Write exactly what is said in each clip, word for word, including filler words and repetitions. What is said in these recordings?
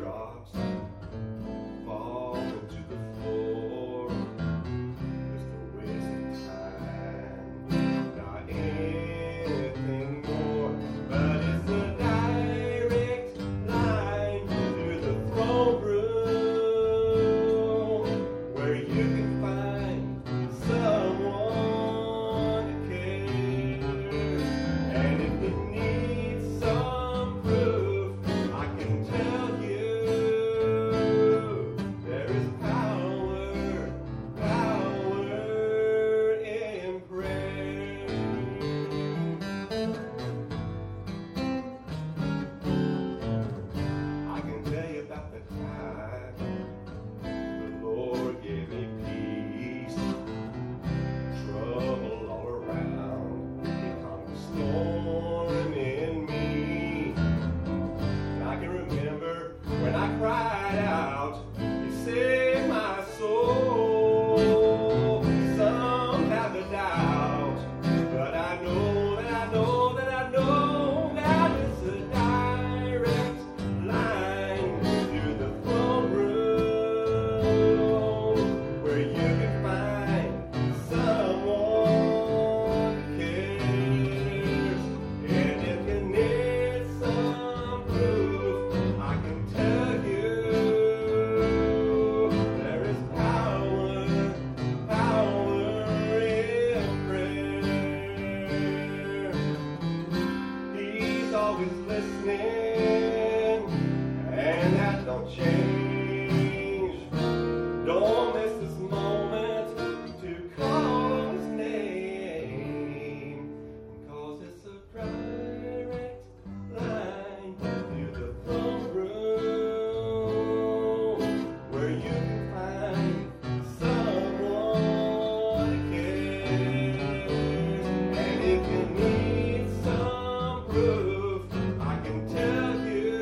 raindrops fall into the floor. It's the waste of time, not anything more. But it's a direct line to the throne room, where you can find someone who cares. And if you need some proof, I can tell you there is power, power in prayer. I can tell you about the time the Lord gave me peace. Trouble all around, He calmed the storm in me. And I can remember when I cried out, He saved my soul. Some have the doubt, but I know that I know that I know that it's a direct line to the throne room, where you can find someone who cares. And if you need some proof, I can tell you there is power, power in prayer. He's always listening, and that don't change. Don't miss this moment to call His name, 'cause it's a direct line to the throne room, where you can find someone who cares. And if you need some proof, I can tell you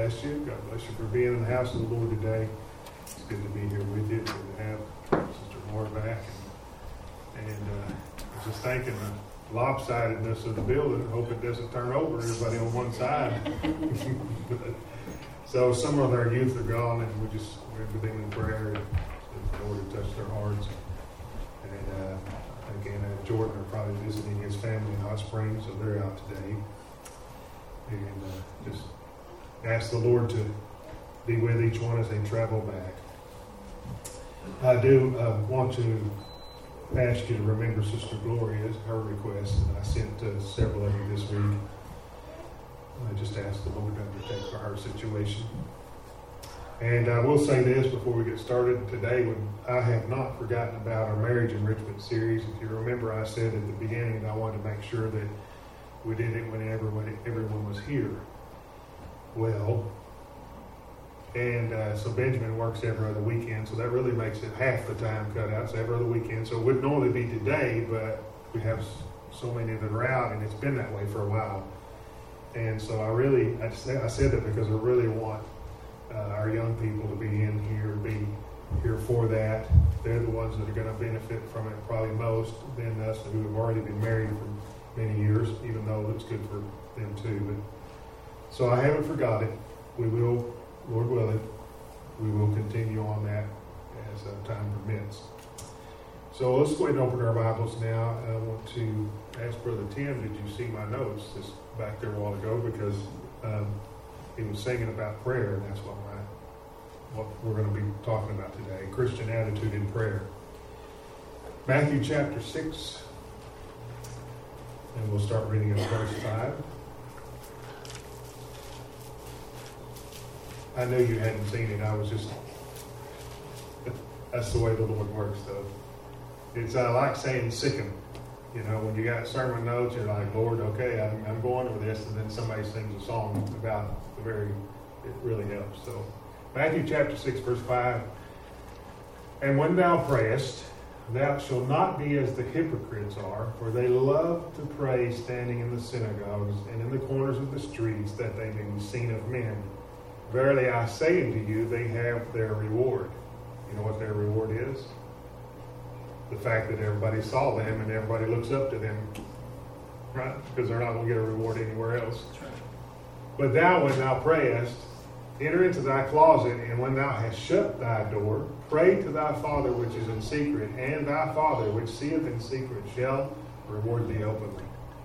bless you. God bless you for being in the house of the Lord today. It's good to be here with you. It's good to have Sister Laura back. And, and uh, I was just thinking the lopsidedness of the building. Hope it doesn't turn over everybody on one side. So some of our youth are gone, and we just we're everything in prayer, and the Lord to touch their hearts. And uh, again, uh, Jordan are probably visiting his family in Hot Springs, so they're out today. And uh, just ask the Lord to be with each one as they travel back. I do uh, want to ask you to remember Sister Gloria, her request that I sent to several of you this week. I just ask the Lord to undertake for her situation. And I will say this before we get started today, when I have not forgotten about our marriage enrichment series. If you remember, I said at the beginning that I wanted to make sure that we did it whenever when everyone was here. Well, and uh, so Benjamin works every other weekend, so that really makes it half the time cut out, so every other weekend. So it would normally be today, but we have so many that are out, and it's been that way for a while. And so I really, I, just, I said that because I really want uh, our young people to be in here, be here for that. They're the ones that are going to benefit from it probably most than us who have already been married for many years, even though it's good for them too. But so I haven't forgot it. We will, Lord willing, we will continue on that as uh, time permits. So let's go ahead and open our Bibles now. I want to ask Brother Tim, did you see my notes just back there a while ago? Because um, he was singing about prayer, and that's what, my, what we're going to be talking about today, Christian attitude in prayer. Matthew chapter six, and we'll start reading at verse five. I knew you hadn't seen it. I was just, that's the way the Lord works, though. It's uh, like saying sicken. You know, when you got sermon notes, you're like, Lord, okay, I'm, I'm going over this, and then somebody sings a song about the very, it really helps. So, Matthew chapter six, verse five. And when thou prayest, thou shalt not be as the hypocrites are, for they love to pray standing in the synagogues and in the corners of the streets, that they may be seen of men. Verily I say unto you, they have their reward. You know what their reward is? The fact that everybody saw them and everybody looks up to them, right? Because they're not going to get a reward anywhere else. Right. But thou, when thou prayest, enter into thy closet, and when thou hast shut thy door, pray to thy Father which is in secret, and thy Father which seeth in secret shall reward thee openly.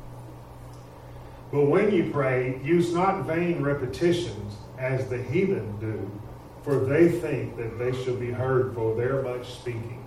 But when you pray, use not vain repetitions as the heathen do, for they think that they shall be heard for their much speaking.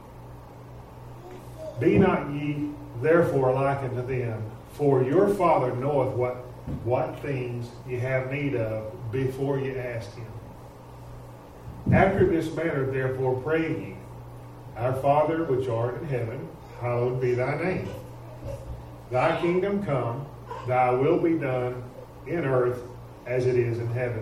Be not ye therefore like unto them, for your Father knoweth what, what things ye have need of before ye ask him. After this manner therefore pray ye, Our Father which art in heaven, hallowed be thy name. Thy kingdom come, thy will be done in earth as it is in heaven.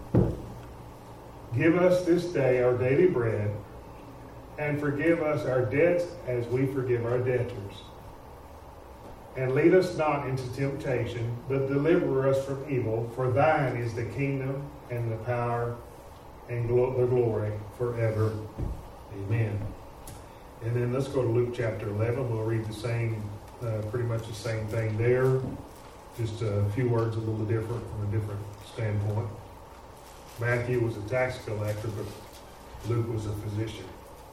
Give us this day our daily bread, and forgive us our debts as we forgive our debtors. And lead us not into temptation, but deliver us from evil. For thine is the kingdom and the power and glo- the glory forever. Amen. And then let's go to Luke chapter eleven. We'll read the same, uh, pretty much the same thing there. Just a few words a little different from a different standpoint. Matthew was a tax collector, but Luke was a physician.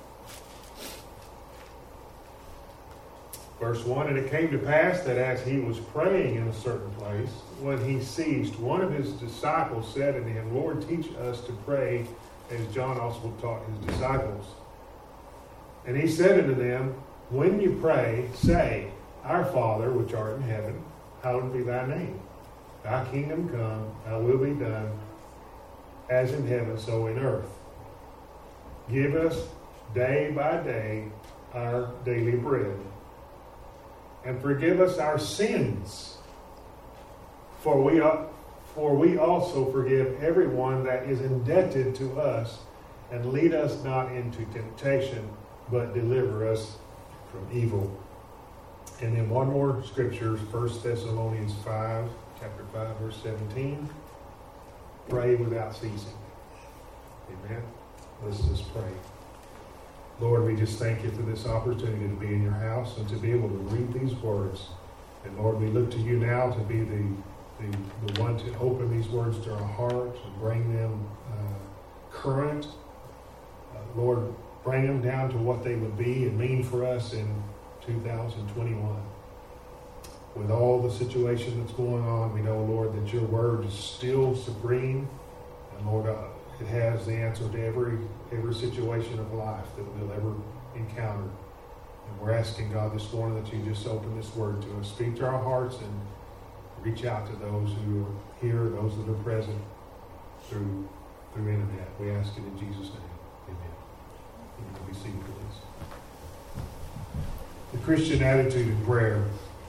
Verse one, and it came to pass that as he was praying in a certain place, when he ceased, one of his disciples said unto him, Lord, teach us to pray, as John also taught his disciples. And he said unto them, when you pray, say, Our Father, which art in heaven, hallowed be thy name. Thy kingdom come, thy will be done, as in heaven, so in earth. Give us day by day our daily bread. And forgive us our sins, for we are, for we also forgive everyone that is indebted to us, and lead us not into temptation, but deliver us from evil. And then one more scripture, First Thessalonians five, chapter five, verse seventeen. pray without ceasing. Amen. Let's just pray. Lord, we just thank you for this opportunity to be in your house and to be able to read these words. And Lord, we look to you now to be the, the, the one to open these words to our heart and bring them uh, current. Uh, Lord, bring them down to what they would be and mean for us in two thousand twenty-one. With all the situation that's going on, we know, Lord, that your word is still supreme. And Lord, uh, it has the answer to every every situation of life that we'll ever encounter. And we're asking, God, this morning that you just open this word to us. Speak to our hearts and reach out to those who are here, those that are present through, through internet. We ask it in Jesus' name. Amen. You can be seated, please. The Christian attitude in prayer.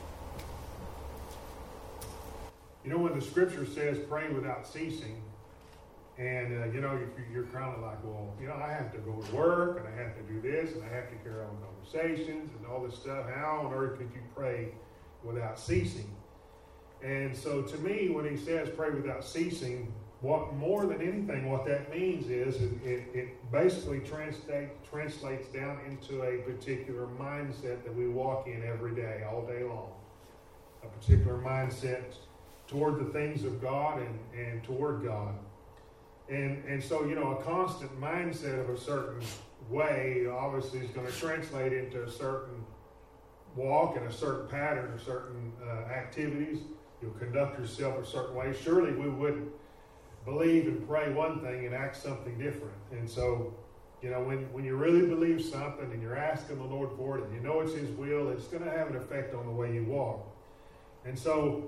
You know, when the scripture says pray without ceasing, and, uh, you know, you're, you're kind of like, well, you know, I have to go to work, and I have to do this, and I have to carry on conversations, and all this stuff. How on earth could you pray without ceasing? And so to me, when he says pray without ceasing, what more than anything, what that means is it, it, it basically translate, translates down into a particular mindset that we walk in every day, all day long. A particular mindset toward the things of God and, and toward God. And and so, you know, a constant mindset of a certain way obviously is going to translate into a certain walk and a certain pattern of certain uh, activities. You'll conduct yourself a certain way. Surely we would believe and pray one thing and act something different. And so, you know, when, when you really believe something and you're asking the Lord for it and you know it's his will, it's going to have an effect on the way you walk. And so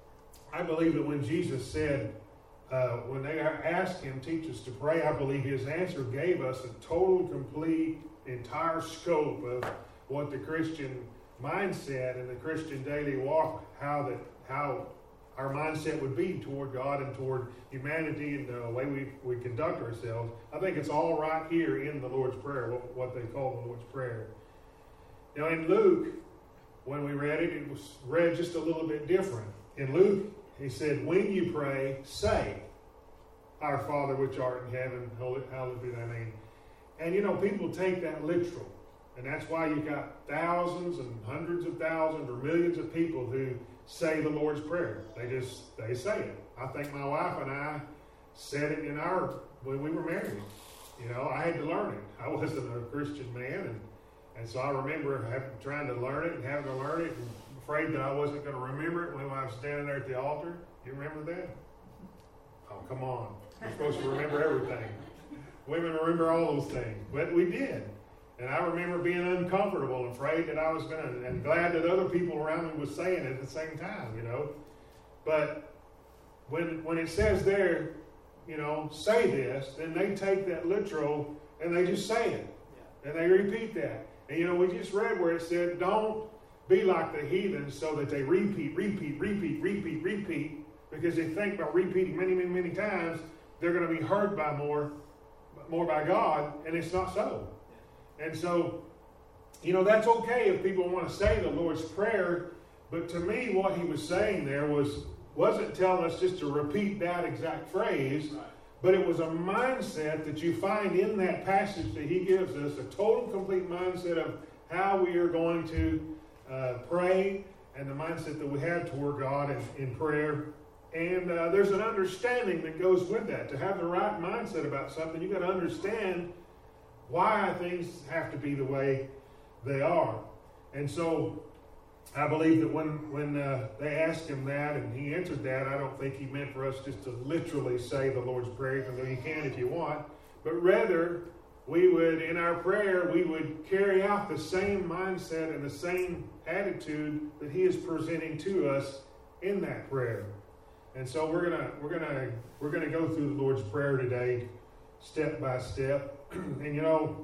I believe that when Jesus said, Uh, when they asked him, teach us to pray, I believe his answer gave us a total, complete, entire scope of what the Christian mindset and the Christian daily walk, how that how our mindset would be toward God and toward humanity and the way we, we conduct ourselves. I think it's all right here in the Lord's Prayer, what, what they call the Lord's Prayer. Now in Luke, when we read it, it was read just a little bit different. In Luke, he said, when you pray, say, our Father which art in heaven, hallowed be thy name. And you know, people take that literal. And that's why you got thousands and hundreds of thousands or millions of people who say the Lord's Prayer. They just, they say it. I think my wife and I said it in our, when we were married. You know, I had to learn it. I wasn't a Christian man. And, and so I remember having, trying to learn it and having to learn it and afraid that I wasn't going to remember it when I was standing there at the altar. You remember that? Oh, come on. You're supposed to remember everything. Women remember all those things. But we did. And I remember being uncomfortable and afraid that I was going to, and glad that other people around me was saying it at the same time, you know. But when when it says there, you know, say this, then they take that literal and they just say it. Yeah. And they repeat that. And, you know, we just read where it said, don't be like the heathens so that they repeat, repeat, repeat, repeat, repeat, because they think by repeating many, many, many times, they're going to be heard by more, more by God, and it's not so. And so, you know, that's okay if people want to say the Lord's Prayer, but to me, what he was saying there was, wasn't telling us just to repeat that exact phrase, right, but it was a mindset that you find in that passage that he gives us, a total, complete mindset of how we are going to uh, pray and the mindset that we have toward God in, in prayer. And uh, there's an understanding that goes with that. To have the right mindset about something, you've got to understand why things have to be the way they are. And so I believe that when, when uh, they asked him that and he answered that, I don't think he meant for us just to literally say the Lord's Prayer, even though you can if you want, but rather we would, in our prayer, we would carry out the same mindset and the same attitude that he is presenting to us in that prayer. And so we're gonna we're gonna we're gonna go through the Lord's Prayer today, step by step. And you know,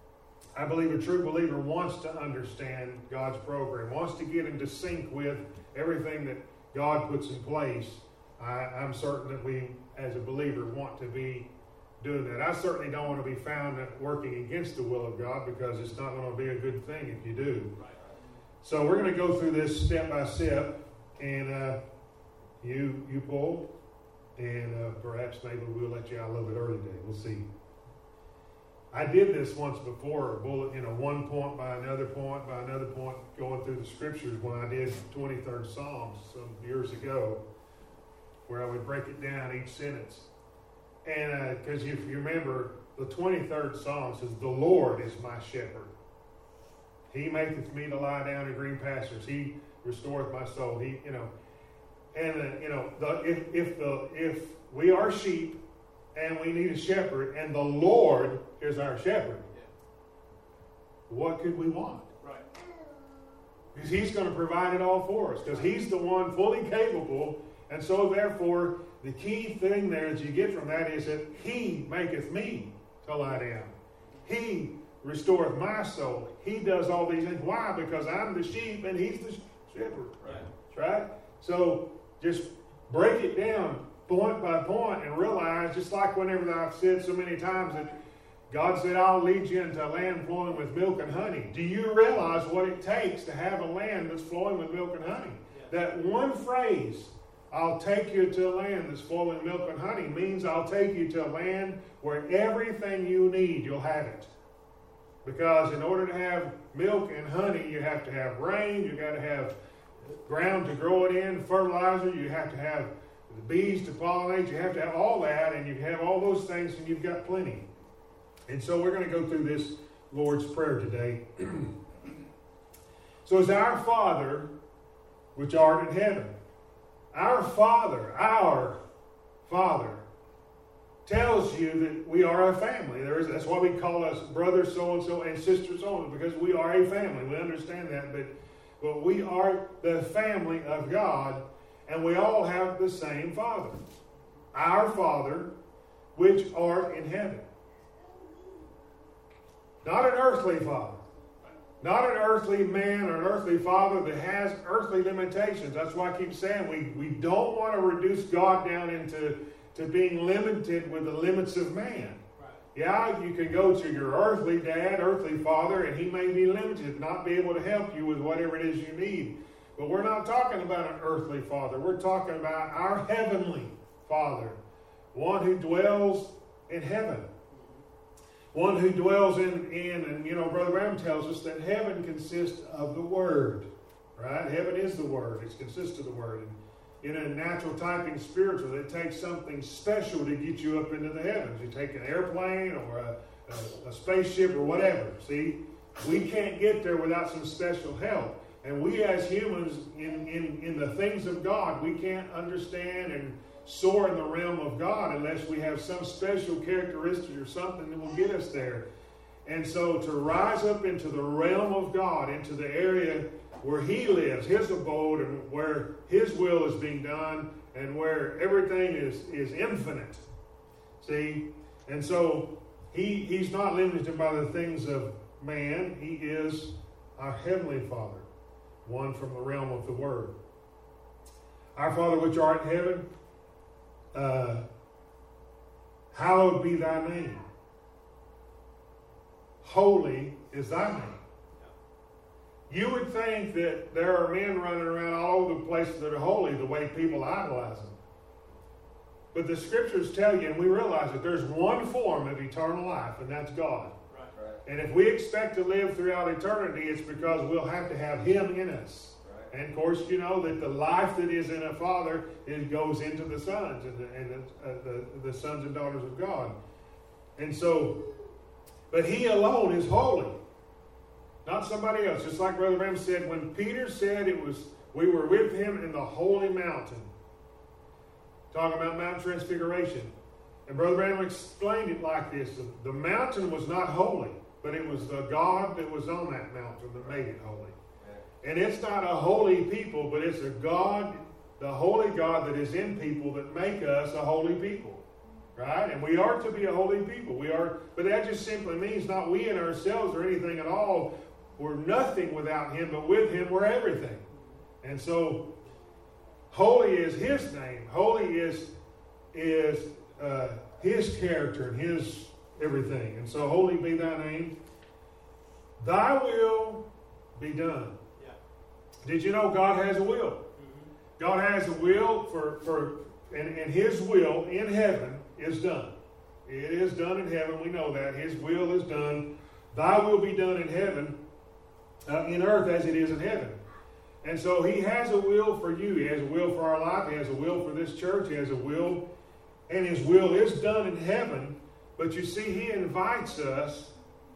I believe a true believer wants to understand God's program, wants to get into sync with everything that God puts in place. I, I'm certain that we, as a believer, want to be doing that. I certainly don't want to be found working against the will of God, because it's not going to be a good thing if you do. So we're going to go through this step by step, and uh, you you pull, And uh, perhaps maybe we'll let you out a little bit early today. We'll see. I did this once before, a bullet, you know, one point by another point by another point, going through the scriptures when I did twenty-third Psalms some years ago, where I would break it down each sentence. And because uh, if you remember, the twenty-third Psalm says, "The Lord is my shepherd. He maketh me to lie down in green pastures. He restoreth my soul." He, you know, and uh, you know, the, if if the if we are sheep and we need a shepherd, and the Lord is our shepherd, yeah. What could we want? Right. Because He's going to provide it all for us. Because He's the one fully capable, and so therefore, the key thing there that you get from that is that He maketh me to lie down. He restoreth my soul. He does all these things. Why? Because I'm the sheep and He's the shepherd. Right. Right? So just break it down point by point and realize, just like whenever I've said so many times that God said, "I'll lead you into a land flowing with milk and honey." Do you realize what it takes to have a land that's flowing with milk and honey? Yeah. That one phrase, "I'll take you to a land that's flowing with milk and honey," means I'll take you to a land where everything you need, you'll have it. Because in order to have milk and honey, you have to have rain, you got to have ground to grow it in, fertilizer, you have to have the bees to pollinate, you have to have all that, and you have all those things, and you've got plenty. And so we're going to go through this Lord's Prayer today. So it's "Our Father, which art in heaven." Our Father, our Father, tells you that we are a family. There is, that's why we call us brother so-and-so and sister so-and-so, because we are a family. We understand that, but, but we are the family of God, and we all have the same Father. Our Father, which art in heaven. Not an earthly father. Not an earthly man or an earthly father that has earthly limitations. That's why I keep saying we, we don't want to reduce God down into to being limited with the limits of man. Right. Yeah, you can go to your earthly dad, earthly father, and he may be limited, not be able to help you with whatever it is you need. But we're not talking about an earthly father. We're talking about our heavenly Father, one who dwells in heaven. One who dwells in, in, and you know, Brother Ram tells us that heaven consists of the Word, right? Heaven is the Word. It consists of the Word. And in a natural typing spiritual, it takes something special to get you up into the heavens. You take an airplane or a, a, a spaceship or whatever. See, we can't get there without some special help. And we as humans, in, in, in the things of God, we can't understand and soar in the realm of God unless we have some special characteristic or something that will get us there. And so to rise up into the realm of God, into the area where He lives, His abode, and where His will is being done, and where everything is, is infinite. See? And so he, He's not limited by the things of man. He is our Heavenly Father, one from the realm of the Word. Our Father which art in heaven, Uh, hallowed be thy name. Holy is thy name. You would think that there are men running around all over the places that are holy the way people idolize them. But the scriptures tell you, and we realize that there's one form of eternal life, and that's God. Right, right. And if we expect to live throughout eternity, it's because we'll have to have Him in us. And of course, you know that the life that is in a father it goes into the sons and, the, and the, uh, the, the sons and daughters of God. And so, but He alone is holy, not somebody else. Just like Brother Ram said, when Peter said it was, we were with Him in the holy mountain, talking about Mount Transfiguration. And Brother Ram explained it like this: the, the mountain was not holy, but it was the God that was on that mountain that made it holy. And it's not a holy people, but it's a God, the holy God that is in people that make us a holy people. Right? And we are to be a holy people. We are, but that just simply means not we in ourselves or anything at all. We're nothing without Him, but with Him we're everything. And so, holy is His name. Holy is, is uh, His character and His everything. And so, holy be thy name. Thy will be done. Did you know God has a will? Mm-hmm. God has a will for, for, and, and His will in heaven is done. It is done in heaven. We know that. His will is done. Thy will be done in heaven, uh, in earth as it is in heaven. And so He has a will for you. He has a will for our life. He has a will for this church. He has a will, and His will is done in heaven. But you see, He invites us,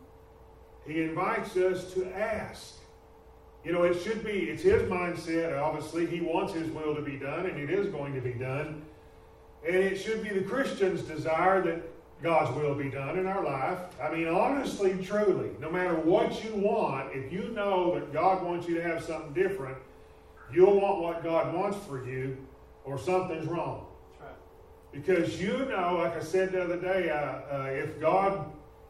He invites us to ask. You know, it should be, it's His mindset, obviously. He wants His will to be done, and it is going to be done. And it should be the Christian's desire that God's will be done in our life. I mean, honestly, truly, no matter what you want, if you know that God wants you to have something different, you'll want what God wants for you, or something's wrong. That's right. Because you know, like I said the other day, uh, uh, if God,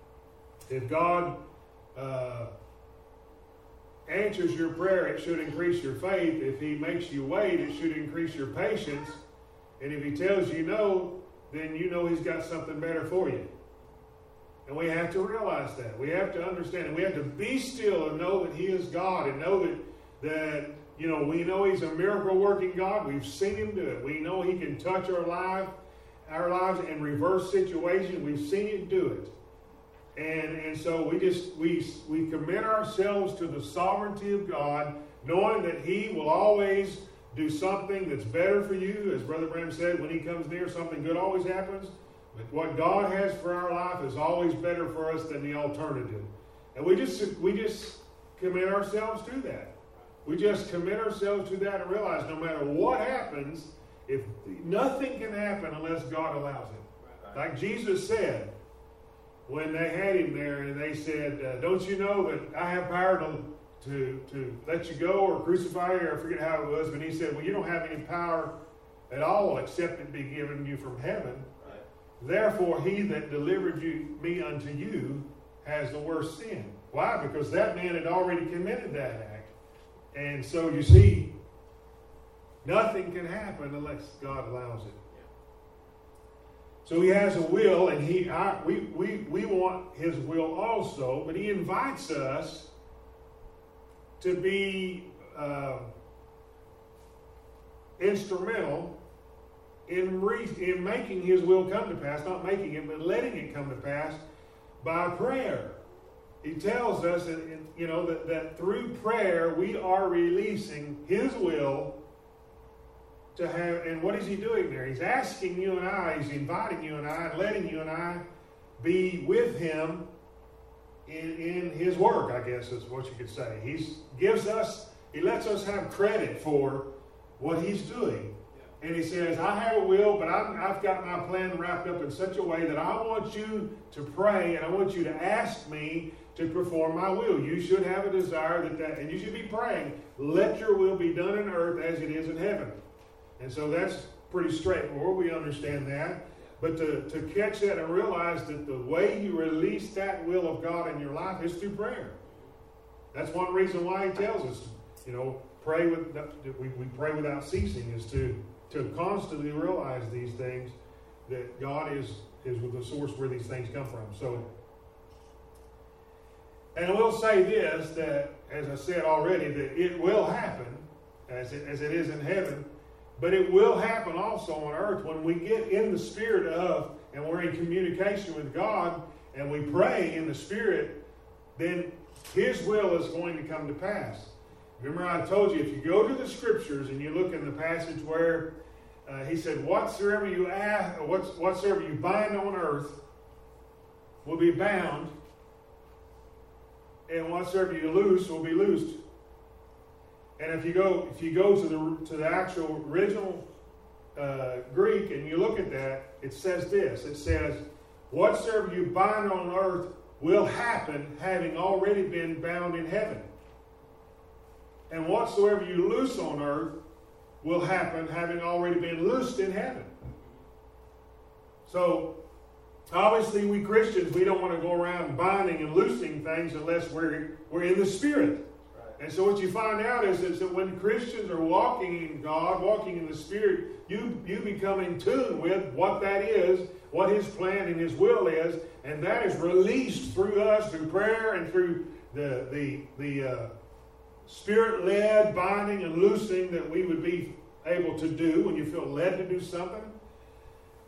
if God uh, answers your prayer, it should increase your faith. If He makes you wait, it should increase your patience. And if He tells you no, then you know He's got something better for you. And we have to realize that. We have to understand it. We have to be still and know that He is God, and know that, that you know, we know He's a miracle-working God. We've seen Him do it. We know He can touch our life, our lives and reverse situations. We've seen Him do it. And, and so we just we we commit ourselves to the sovereignty of God, knowing that He will always do something that's better for you. As Brother Bram said, when He comes near, something good always happens. But what God has for our life is always better for us than the alternative. And we just we just commit ourselves to that. We just commit ourselves to that and realize no matter what happens, if nothing can happen unless God allows it. Like Jesus said, when they had Him there and they said, uh, don't you know that I have power to To, to let you go or crucify you, or I forget how it was, but He said, well, you don't have any power at all except it be given you from heaven. Right. Therefore, He that delivered you, me unto you has the worst sin. Why? Because that man had already committed that act. And so you see, nothing can happen unless God allows it. Yeah. So He has a will, and He I, we, we, we want His will also, but He invites us to be uh, instrumental in, re- in making His will come to pass, not making it, but letting it come to pass by prayer. He tells us, that, you know, that, that through prayer we are releasing His will to have. And what is He doing there? He's asking you and I, He's inviting you and I, and letting you and I be with Him In, in His work, I guess is what you could say. He gives us, He lets us have credit for what He's doing. Yeah. And He says, I have a will, but I'm, I've got my plan wrapped up in such a way that I want you to pray, and I want you to ask me to perform my will. You should have a desire that that, and you should be praying, let your will be done in earth as it is in heaven. And so that's pretty straightforward. We understand that. But to, to catch that and realize that the way you release that will of God in your life is through prayer. That's one reason why He tells us, you know, pray with we, we pray without ceasing, is to, to constantly realize these things, that God is, is with the source where these things come from. So, and I will say this, that as I said already, that it will happen as it, as it is in heaven. But it will happen also on earth when we get in the spirit of, and we're in communication with God, and we pray in the Spirit, then His will is going to come to pass. Remember I told you, if you go to the Scriptures and you look in the passage where uh, He said, whatsoever you ask, or whatsoever you bind on earth will be bound, and whatsoever you loose will be loosed. And if you go, if you go to the to the actual original uh, Greek and you look at that, it says this. It says, "Whatsoever you bind on earth will happen, having already been bound in heaven. And whatsoever you loose on earth will happen, having already been loosed in heaven." So, obviously, we Christians, we don't want to go around binding and loosing things unless we're we're in the Spirit. And so what you find out is, is that when Christians are walking in God, walking in the Spirit, you, you become in tune with what that is, what His plan and His will is, and that is released through us, through prayer and through the, the, the uh, Spirit-led binding and loosing that we would be able to do when you feel led to do something.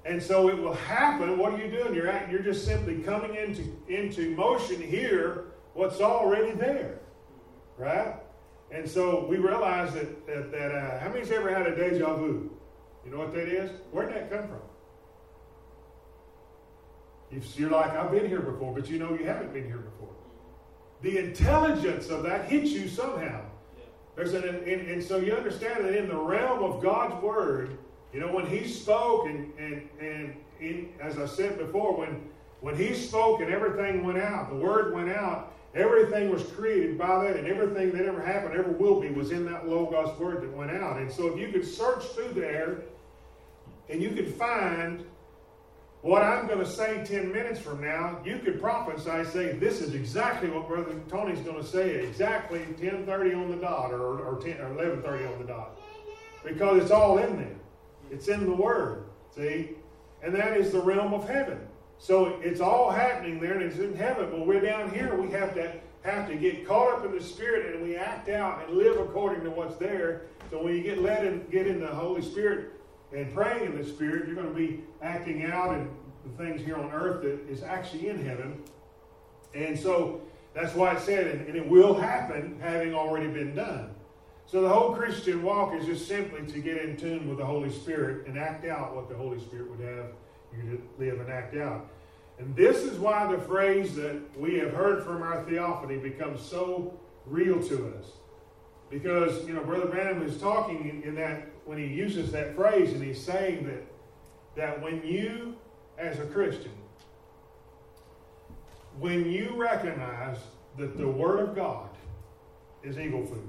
And so it will happen. What are you doing? You're at, you're just simply coming into, into motion here, what's already there. Right? And so we realize that, that, that uh, how many's ever had a deja vu? You know what that is? Where'd that come from? You're like, I've been here before, but you know you haven't been here before. The intelligence of that hits you somehow. Yeah. There's an, and, and so you understand that in the realm of God's Word, you know, when He spoke, and and and in, as I said before, when when He spoke and everything went out, the Word went out, everything was created by that, and everything that ever happened, ever will be, was in that Logos Word that went out. And so if you could search through there, and you could find what I'm going to say ten minutes from now, you could prophesy, say, this is exactly what Brother Tony's going to say, exactly ten thirty on the dot, or, or, ten, or eleven thirty on the dot. Because it's all in there. It's in the Word, see? And that is the realm of heaven. So it's all happening there, and it's in heaven. But we're down here, we have to have to get caught up in the Spirit, and we act out and live according to what's there. So when you get led and get in the Holy Spirit, and praying in the Spirit, you're going to be acting out in the things here on earth that is actually in heaven. And so that's why it said, and, and it will happen, having already been done. So the whole Christian walk is just simply to get in tune with the Holy Spirit and act out what the Holy Spirit would have you to live and act out. And this is why the phrase that we have heard from our theophany becomes so real to us. Because, you know, Brother Branham is talking in, in that, when he uses that phrase, and he's saying that, that when you, as a Christian, when you recognize that the Word of God is eagle food,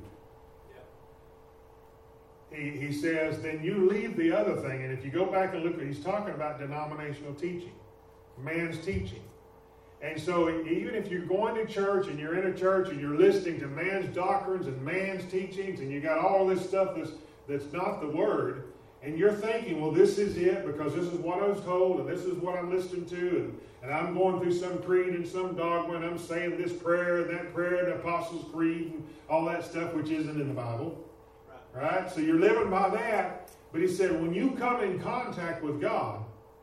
yeah. he, he says, then you leave the other thing. And if you go back and look, he's talking about denominational teaching, man's teaching. And so even if you're going to church and you're in a church and you're listening to man's doctrines and man's teachings, and you got all this stuff that's, that's not the Word, and you're thinking, well, this is it because this is what I was told and this is what I'm listening to, and, and I'm going through some creed and some dogma, and I'm saying this prayer and that prayer and the Apostles' Creed and all that stuff which isn't in the Bible. Right? Right? So you're living by that. But he said, when you come in contact with God,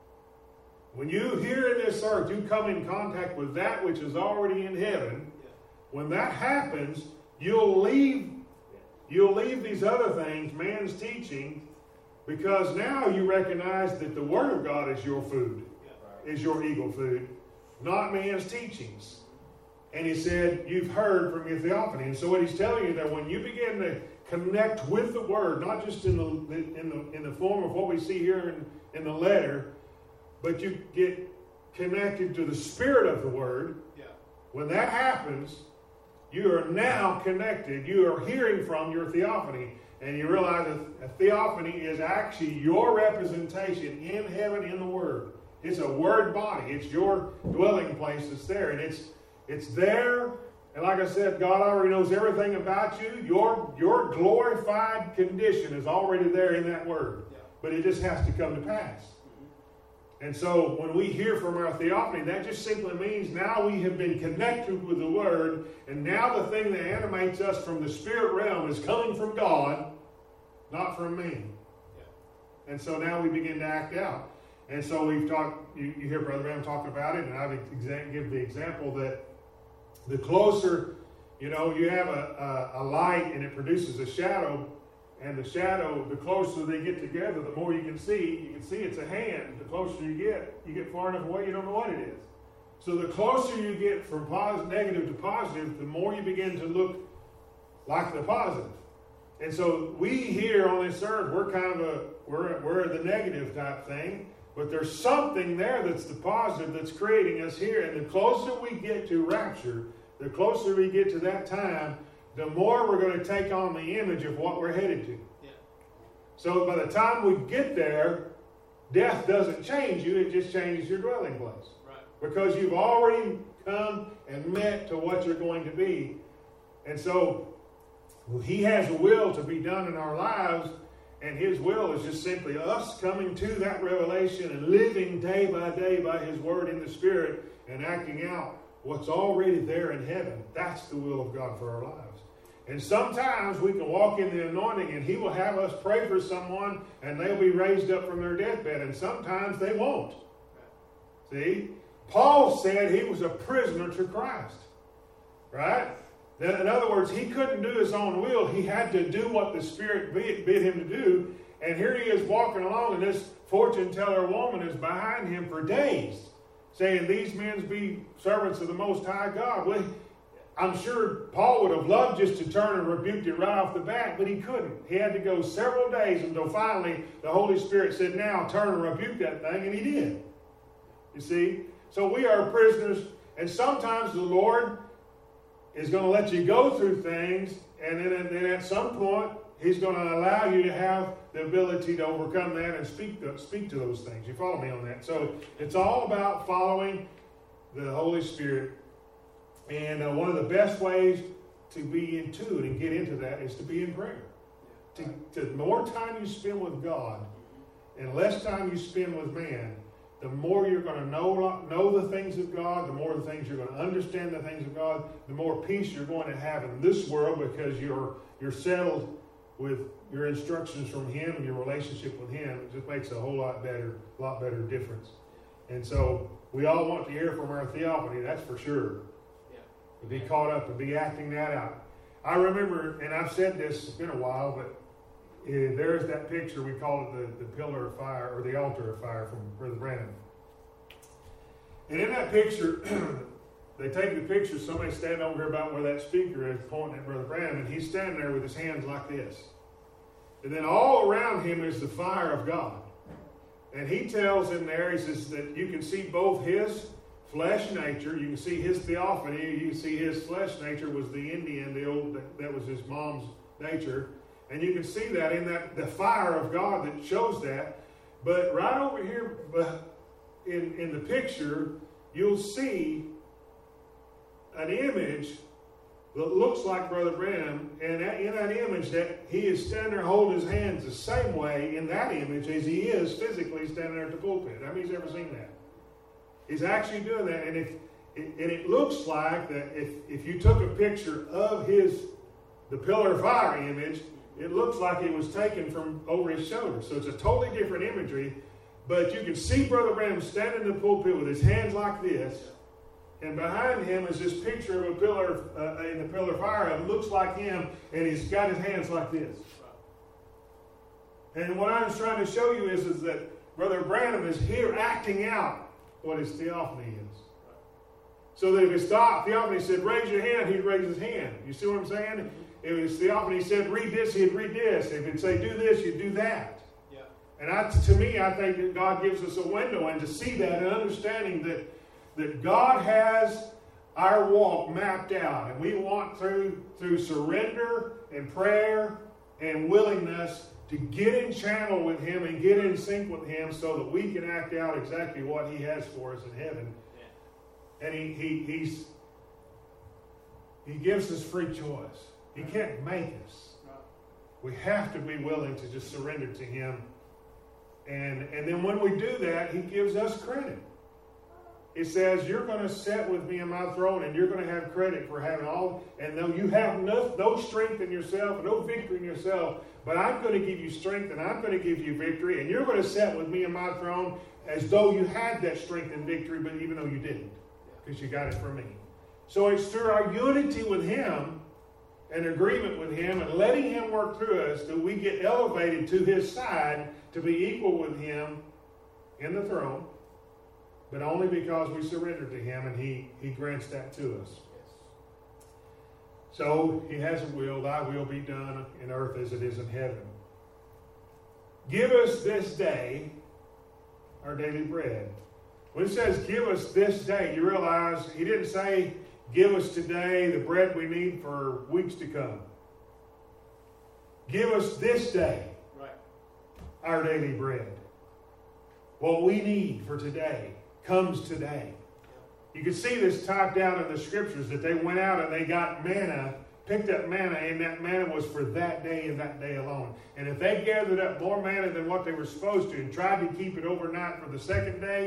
when you here in this earth, you come in contact with that which is already in heaven. Yeah. When that happens, you'll leave, you'll leave these other things, man's teaching, because now you recognize that the Word of God is your food, yeah. is your eagle food, not man's teachings. And he said, you've heard from your theophany. And so what he's telling you that when you begin to connect with the Word, not just in the in the in the form of what we see here in, in the letter, but you get connected to the Spirit of the Word. Yeah. When that happens, you are now connected. You are hearing from your theophany. And you realize that a theophany is actually your representation in heaven in the Word. It's a Word body. It's your dwelling place that's there. And it's it's there. And like I said, God already knows everything about you. Your, your glorified condition is already there in that Word. Yeah. But it just has to come to pass. And so when we hear from our theophany, that just simply means now we have been connected with the Word, and now the thing that animates us from the spirit realm is coming from God, not from me. Yeah. And so now we begin to act out. And so we've talked, you, you hear Brother Branham talking about it, and I've exa- give the example that the closer, you know, you have a, a, a light and it produces a shadow, and the shadow, the closer they get together, the more you can see. You can see it's a hand. The closer you get, you get far enough away, you don't know what it is. So the closer you get from positive, negative to positive, the more you begin to look like the positive. And so we here on this earth, we're kind of a, we're, we're the negative type thing, but there's something there that's the positive that's creating us here. And the closer we get to rapture, the closer we get to that time, the more we're going to take on the image of what we're headed to. Yeah. So by the time we get there, death doesn't change you, it just changes your dwelling place. Right. Because you've already come and met to what you're going to be. And so well, he has a will to be done in our lives, and his will is just simply us coming to that revelation and living day by day by his Word in the Spirit and acting out what's already there in heaven. That's the will of God for our lives. And sometimes we can walk in the anointing and he will have us pray for someone and they'll be raised up from their deathbed. And sometimes they won't. See? Paul said he was a prisoner to Christ. Right? In other words, he couldn't do his own will. He had to do what the Spirit bid him to do. And here he is walking along, and this fortune teller woman is behind him for days, saying, these men be servants of the Most High God. Well, I'm sure Paul would have loved just to turn and rebuke it right off the bat, but he couldn't. He had to go several days until finally the Holy Spirit said, now turn and rebuke that thing, and he did. You see? So we are prisoners, and sometimes the Lord is going to let you go through things, and then, and then at some point, he's going to allow you to have the ability to overcome that and speak to, speak to those things. You follow me on that? So it's all about following the Holy Spirit. And uh, one of the best ways to be into it and get into that is to be in prayer. To, to the more time you spend with God and less time you spend with man, the more you're going to know, know the things of God, the more the things you're going to understand the things of God, the more peace you're going to have in this world because you're you're settled with your instructions from Him and your relationship with Him. It just makes a whole lot better, lot better difference. And so we all want to hear from our theophany, that's for sure. Yeah. To be caught up and be acting that out. I remember, and I've said this, it's been a while, but Uh, there's that picture, we call it the, the pillar of fire, or the altar of fire from Brother Branham. And in that picture, they take the picture, somebody standing over here about where that speaker is, pointing at Brother Branham, and he's standing there with his hands like this. And then all around him is the fire of God. And he tells in there, he says that you can see both his flesh nature, you can see his theophany, you can see his flesh nature was the Indian, the old, that, that was his mom's nature. And you can see that in that the fire of God that shows that. But right over here in, in the picture, you'll see an image that looks like Brother Branham. And that, in that image, that he is standing there holding his hands the same way in that image as he is physically standing there at the pulpit. How many's ever seen that? He's actually doing that. And if and it looks like that if, if you took a picture of his the pillar of fire image, it looks like it was taken from over his shoulder. So it's a totally different imagery. But you can see Brother Branham standing in the pulpit with his hands like this. And behind him is this picture of a pillar uh, in the pillar of fire. It looks like him, and he's got his hands like this. And what I was trying to show you is, is that Brother Branham is here acting out what his theophany is. So that if his theophany said, raise your hand, he'd raise his hand. You see what I'm saying? If his theophany said, read this, he'd read this. If he'd say, do this, he'd do that. Yeah. And I, to me, I think that God gives us a window and to see that and understanding that, that God has our walk mapped out. And we want through, through surrender and prayer and willingness to get in channel with Him and get in sync with Him so that we can act out exactly what He has for us in heaven. Yeah. And he, he, he's, he gives us free choice. He can't make us. We have to be willing to just surrender to Him. And, and then when we do that, He gives us credit. He says, you're going to sit with me in my throne and you're going to have credit for having all. And though you have no, no strength in yourself, no victory in yourself, but I'm going to give you strength and I'm going to give you victory. And you're going to sit with me in my throne as though you had that strength and victory, but even though you didn't, because you got it from me. So it's through our unity with Him, an agreement with Him, and letting Him work through us that we get elevated to His side to be equal with Him in the throne, but only because we surrender to Him and He, he grants that to us. Yes. So He has a will, thy will be done in earth as it is in heaven. Give us this day our daily bread. When it says give us this day, you realize He didn't say give us today the bread we need for weeks to come. Give us this day right. our daily bread. What we need for today comes today. You can see this typed out in the scriptures that they went out and they got manna, picked up manna, and that manna was for that day and that day alone. And if they gathered up more manna than what they were supposed to and tried to keep it overnight for the second day,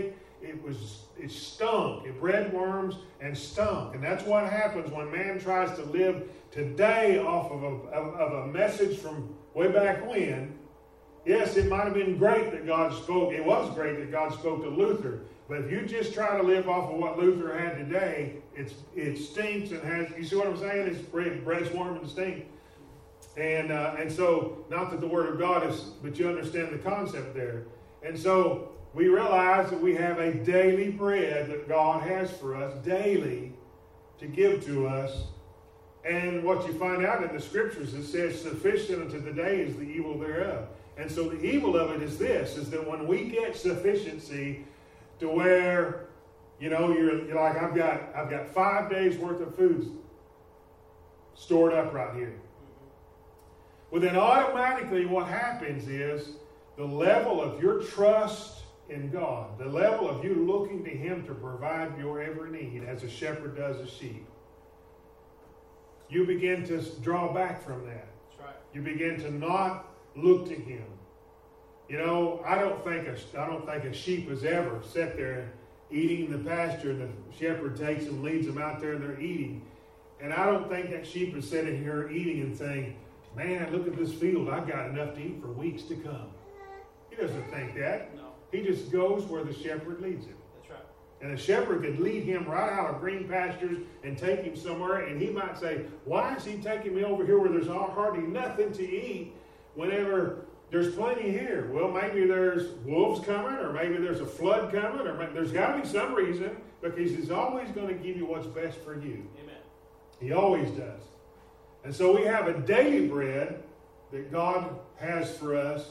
it was, it stunk. It bred worms and stunk. And that's what happens when man tries to live today off of a, of, of a message from way back when. Yes, it might have been great that God spoke. It was great that God spoke to Luther. But if you just try to live off of what Luther had today, it's it stinks and has, you see what I'm saying? It's bread, bread's warm and stink. And uh, and so, not that the Word of God is, but you understand the concept there. And so, we realize that we have a daily bread that God has for us daily to give to us. And what you find out in the Scriptures, it says, sufficient unto the day is the evil thereof. And so the evil of it is this, is that when we get sufficiency to where, you know, you're, you're like, I've got, I've got five days worth of food stored up right here. Well, then automatically what happens is the level of your trust in God, the level of you looking to Him to provide your every need as a shepherd does a sheep, you begin to draw back from that. That's right. You begin to not look to Him. You know, I don't think a, I don't think a sheep has ever sat there eating in the pasture and the shepherd takes them, leads them out there and they're eating. And I don't think that sheep is sitting here eating and saying, man, look at this field. I've got enough to eat for weeks to come. He doesn't think that. No. He just goes where the shepherd leads him. That's right. And a shepherd could lead him right out of green pastures and take him somewhere, and he might say, why is he taking me over here where there's hardly nothing to eat whenever there's plenty here? Well, maybe there's wolves coming, or maybe there's a flood coming, or maybe, there's got to be some reason, because he's always going to give you what's best for you. Amen. He always does. And so we have a daily bread that God has for us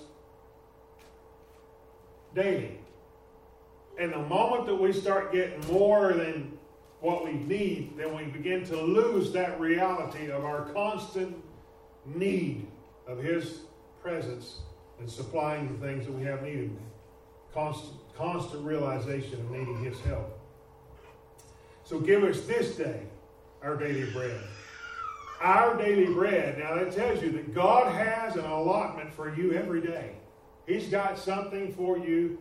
daily. And the moment that we start getting more than what we need, then we begin to lose that reality of our constant need of His presence and supplying the things that we have needed. Constant, constant realization of needing His help. So give us this day our daily bread. Our daily bread. Now that tells you that God has an allotment for you every day. He's got something for you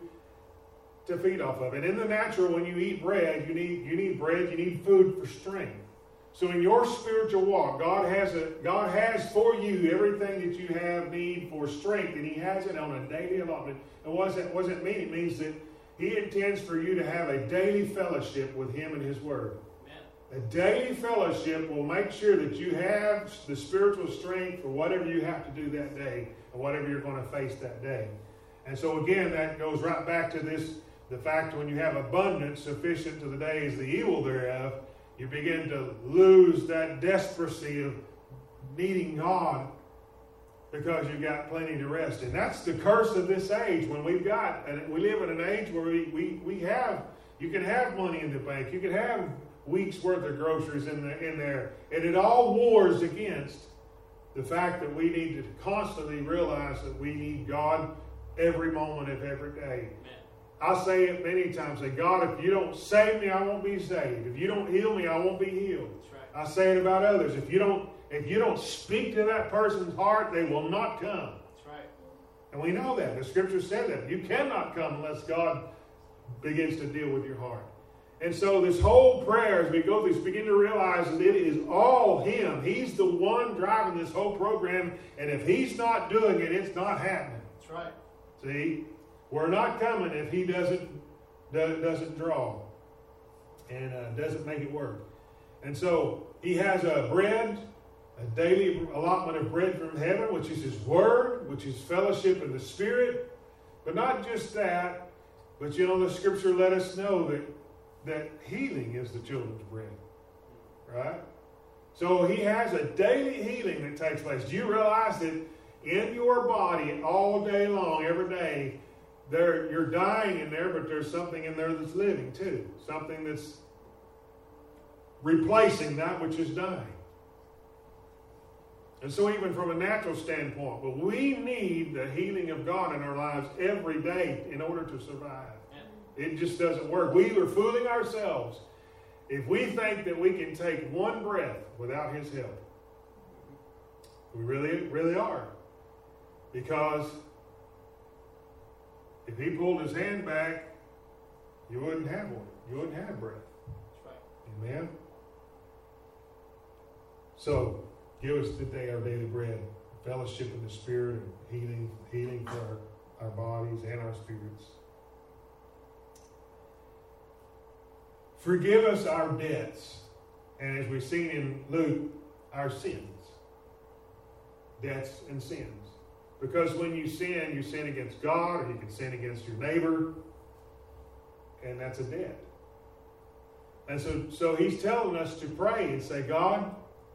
to feed off of. And in the natural, when you eat bread, you need you need bread, you need food for strength. So in your spiritual walk, God has a God has for you everything that you have need for strength, and He has it on a daily allotment. And what does that, what does that mean? It means that He intends for you to have a daily fellowship with Him and His Word. A daily fellowship will make sure that you have the spiritual strength for whatever you have to do that day and whatever you're going to face that day. And so again, that goes right back to this, the fact when you have abundance sufficient to the day is the evil thereof, you begin to lose that desperacy of needing God because you've got plenty to rest. And that's the curse of this age when we've got, and we live in an age where we, we, we have, you can have money in the bank, you can have week's worth of groceries in, the, in there. And it all wars against the fact that we need to constantly realize that we need God every moment of every day. Amen. I say it many times. Say, God, if you don't save me, I won't be saved. If you don't heal me, I won't be healed. That's right. I say it about others. If you don't, if you don't speak to that person's heart, they will not come. That's right. And we know that. The Scripture said that. You cannot come unless God begins to deal with your heart. And so this whole prayer, as we go through this, begin to realize that it is all Him. He's the one driving this whole program. And if He's not doing it, it's not happening. That's right. See? We're not coming if He doesn't, doesn't draw and uh, doesn't make it work. And so He has a bread, a daily allotment of bread from heaven, which is His Word, which is fellowship in the Spirit. But not just that, but you know, the Scripture let us know that that healing is the children's bread, right? So He has a daily healing that takes place. Do you realize that in your body all day long, every day, there you're dying in there, but there's something in there that's living too, something that's replacing that which is dying. And so even from a natural standpoint, but we need the healing of God in our lives every day in order to survive. It just doesn't work. We are fooling ourselves if we think that we can take one breath without His help. We really, really are. Because if He pulled His hand back you wouldn't have one. You wouldn't have breath. That's right. Amen? So, give us today our daily bread, fellowship in the Spirit, and healing, healing for our, our bodies and our spirits. Forgive us our debts, and as we've seen in Luke, our sins. Debts and sins. Because when you sin, you sin against God, or you can sin against your neighbor, and that's a debt. And so, so he's telling us to pray and say, God,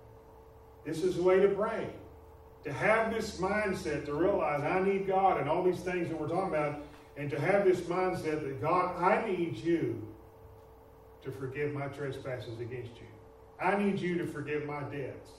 this is the way to pray. To have this mindset, to realize I need God and all these things that we're talking about, and to have this mindset that, God, I need you to forgive my trespasses against you. I need you to forgive my debts.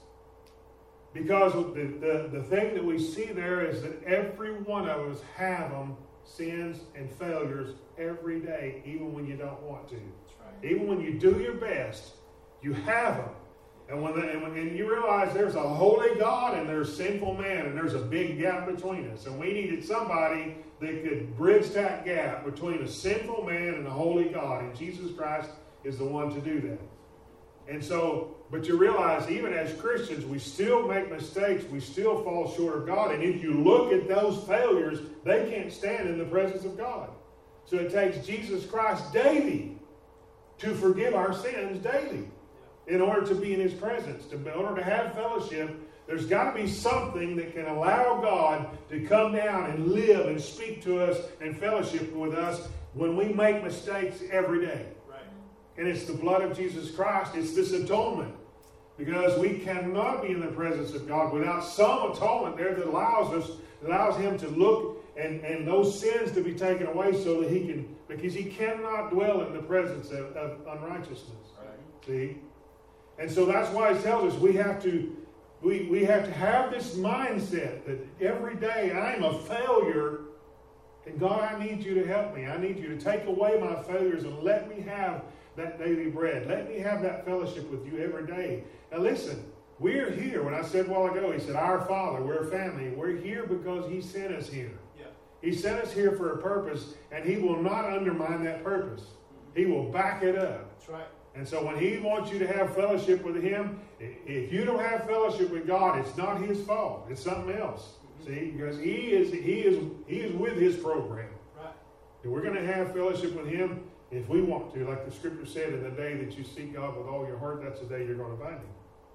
Because the, the, the thing that we see there is that every one of us have them, sins and failures every day, even when you don't want to. That's right. Even when you do your best, you have them. And when, the, and when and you realize there's a holy God and there's sinful man, and there's a big gap between us. And we needed somebody that could bridge that gap between a sinful man and a holy God. And Jesus Christ is the one to do that. And so, but you realize even as Christians, we still make mistakes. We still fall short of God. And if you look at those failures, they can't stand in the presence of God. So it takes Jesus Christ daily to forgive our sins daily in order to be in his presence. To, in order to have fellowship, there's got to be something that can allow God to come down and live and speak to us and fellowship with us when we make mistakes every day. And it's the blood of Jesus Christ. It's this atonement. Because we cannot be in the presence of God without some atonement there that allows us, allows him to look and, and those sins to be taken away so that he can, because he cannot dwell in the presence of, of unrighteousness. Right. See? And so that's why he tells us we have to, we, we have to have this mindset that every day I'm a failure, and God, I need you to help me. I need you to take away my failures and let me have that daily bread. Let me have that fellowship with you every day. Now listen, we're here. When I said a while ago, he said, our Father, we're a family. We're here because he sent us here. Yeah. He sent us here for a purpose, and he will not undermine that purpose. Mm-hmm. He will back it up. That's right. And so when he wants you to have fellowship with him, if you don't have fellowship with God, it's not his fault. It's something else. Mm-hmm. See, because he is he is he is with his program. Right. And we're going to have fellowship with him if we want to, like the scripture said, in the day that you seek God with all your heart, that's the day you're going to find him.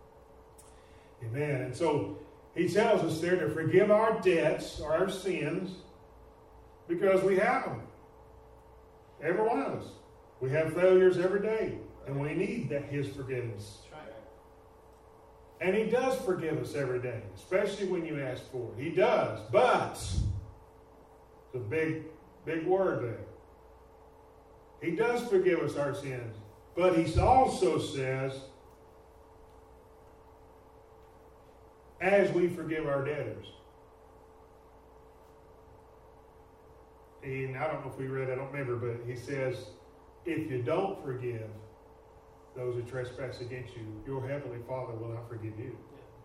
Amen. And so he tells us there to forgive our debts, or our sins, because we have them. Every one of us. We have failures every day, and we need that his forgiveness. That's right. And he does forgive us every day, especially when you ask for it. He does, but it's a big, big word there. He does forgive us our sins, but he also says, as we forgive our debtors. And I don't know if we read, I don't remember, but he says, if you don't forgive those who trespass against you, your heavenly Father will not forgive you.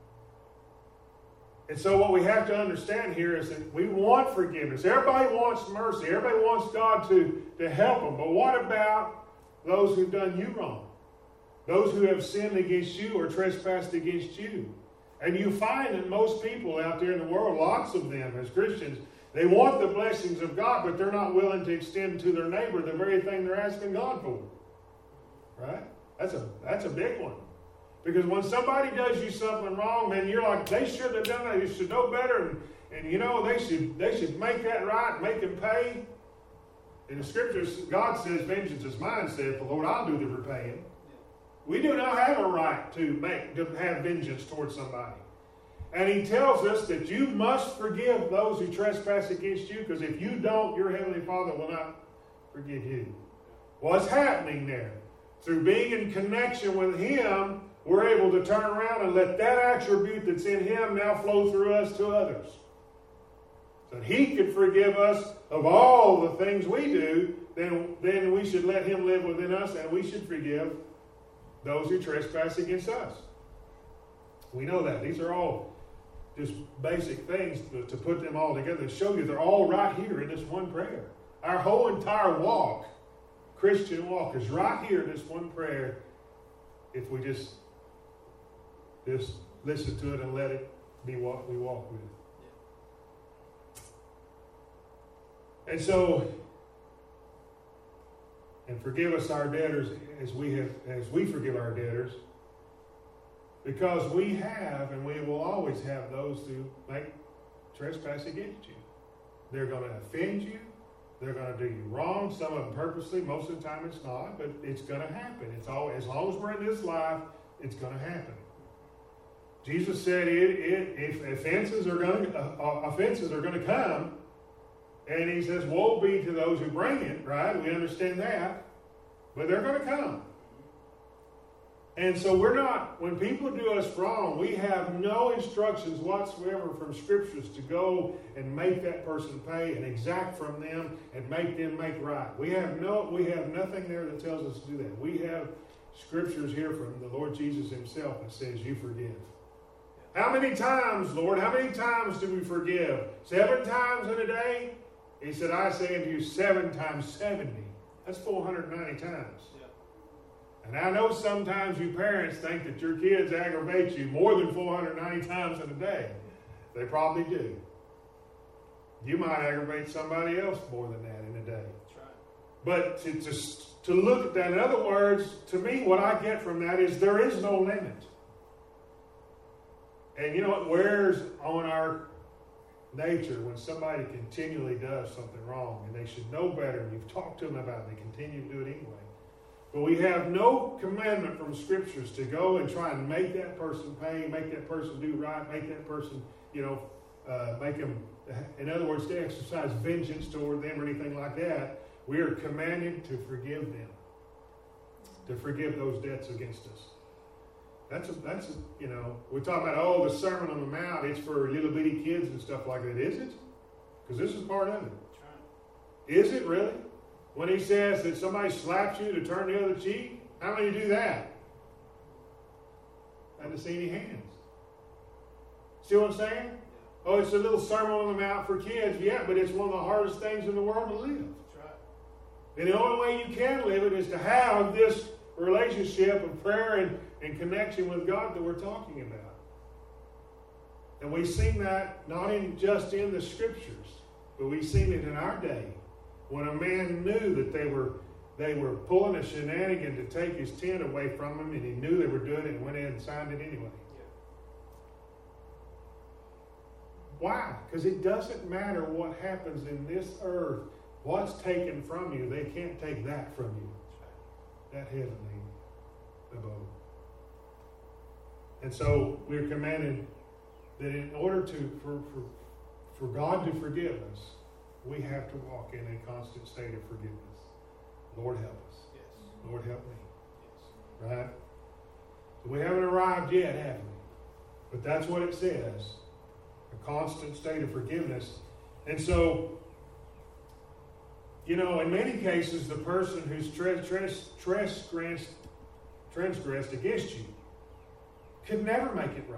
And so what we have to understand here is that we want forgiveness. Everybody wants mercy. Everybody wants God to, to help them. But what about those who've done you wrong? Those who have sinned against you or trespassed against you. And you find that most people out there in the world, lots of them as Christians, they want the blessings of God, but they're not willing to extend to their neighbor the very thing they're asking God for. Right? That's a, that's a big one. Because when somebody does you something wrong, man, you're like, they shouldn't have done that. You should know better. And, and you know, they should they should make that right, make them pay. In the scriptures, God says, vengeance is mine, saith the Lord, I'll do the repaying. We do not have a right to make to have vengeance towards somebody. And he tells us that you must forgive those who trespass against you, because if you don't, your heavenly Father will not forgive you. What's happening there? Through being in connection with him, we're able to turn around and let that attribute that's in him now flow through us to others. So that he could forgive us of all the things we do, then, then we should let him live within us, and we should forgive those who trespass against us. We know that. These are all just basic things to, to put them all together and show you they're all right here in this one prayer. Our whole entire walk Christian walk is right here, this one prayer, if we just, just listen to it and let it be what we walk with. And so, and forgive us our debtors as we have, as we forgive our debtors, because we have and we will always have those who make trespass against you. They're going to offend you. They're going to do you wrong. Some of them purposely. Most of the time it's not, but it's going to happen. It's all, as long as we're in this life, it's going to happen. Jesus said, it, it, if offenses are going to, uh, offenses are going to come, and he says, woe be to those who bring it, right? We understand that. But they're going to come. And so we're not, when people do us wrong, we have no instructions whatsoever from Scriptures to go and make that person pay and exact from them and make them make right. We have no, we have nothing there that tells us to do that. We have Scriptures here from the Lord Jesus himself that says, you forgive. How many times, Lord, how many times do we forgive? Seven times in a day? He said, I say unto you, seven times seventy. That's four hundred ninety times. Yeah. And I know sometimes you parents think that your kids aggravate you more than four hundred ninety times in a day. They probably do. You might aggravate somebody else more than that in a day. That's right. But to, to, to look at that, in other words, to me, what I get from that is there is no limit. And you know what wears on our nature when somebody continually does something wrong and they should know better. You've talked to them about it. They continue to do it anyway. But we have no commandment from Scriptures to go and try and make that person pay, make that person do right, make that person, you know, uh, make them, in other words, to exercise vengeance toward them or anything like that. We are commanded to forgive them, to forgive those debts against us. That's a, that's a, you know, we're talking about, oh, the Sermon on the Mount, it's for little bitty kids and stuff like that. Is it? Because this is part of it. Right. Is it really? When he says that somebody slaps you to turn the other cheek, how many do that? I haven't seen any hands. See what I'm saying? Oh, it's a little Sermon on the Mount for kids. Yeah, but it's one of the hardest things in the world to live. That's right. And the only way you can live it is to have this relationship of prayer and, and connection with God that we're talking about. And we've seen that not in just in the Scriptures, but we've seen it in our day when a man knew that they were they were pulling a shenanigan to take his tent away from him, and he knew they were doing it and went in and signed it anyway. Yeah. Why? Because it doesn't matter what happens in this earth. What's taken from you, they can't take that from you. That heavenly abode. And so we're commanded that in order to for, for, for God to forgive us, we have to walk in a constant state of forgiveness. Lord, help us. Yes. Lord, help me. Yes. Right? We haven't arrived yet, have we? But that's what it says. A constant state of forgiveness. And so, you know, in many cases, the person who's tres- tres- transgressed, transgressed against you could never make it right.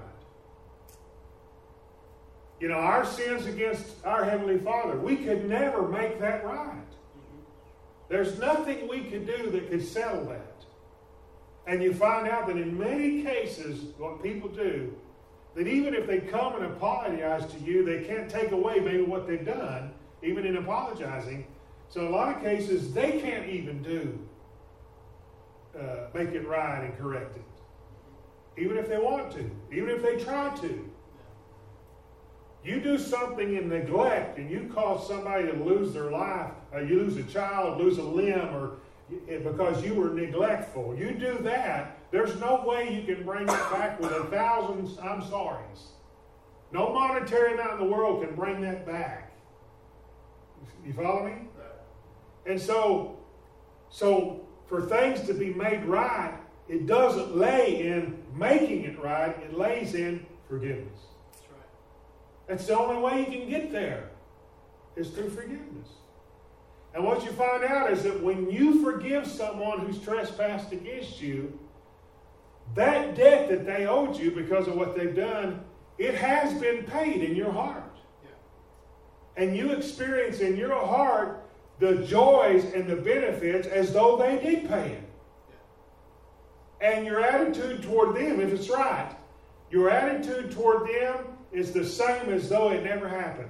You know, our sins against our Heavenly Father, we could never make that right. Mm-hmm. There's nothing we could do that could settle that. And you find out that in many cases, what people do, that even if they come and apologize to you, they can't take away maybe what they've done, even in apologizing. So a lot of cases, they can't even do, uh, make it right and correct it. Even if they want to. Even if they try to. You do something in neglect and you cause somebody to lose their life, or you lose a child, lose a limb, or because you were neglectful. You do that, there's no way you can bring it back with a thousand I'm sorries. No monetary amount in the world can bring that back. You follow me? And so, so for things to be made right, it doesn't lay in making it right, it lays in forgiveness. That's right. That's the only way you can get there, is through forgiveness. And what you find out is that when you forgive someone who's trespassed against you, that debt that they owed you because of what they've done, it has been paid in your heart. Yeah. And you experience in your heart the joys and the benefits as though they did pay it. And your attitude toward them, if it's right, your attitude toward them is the same as though it never happened.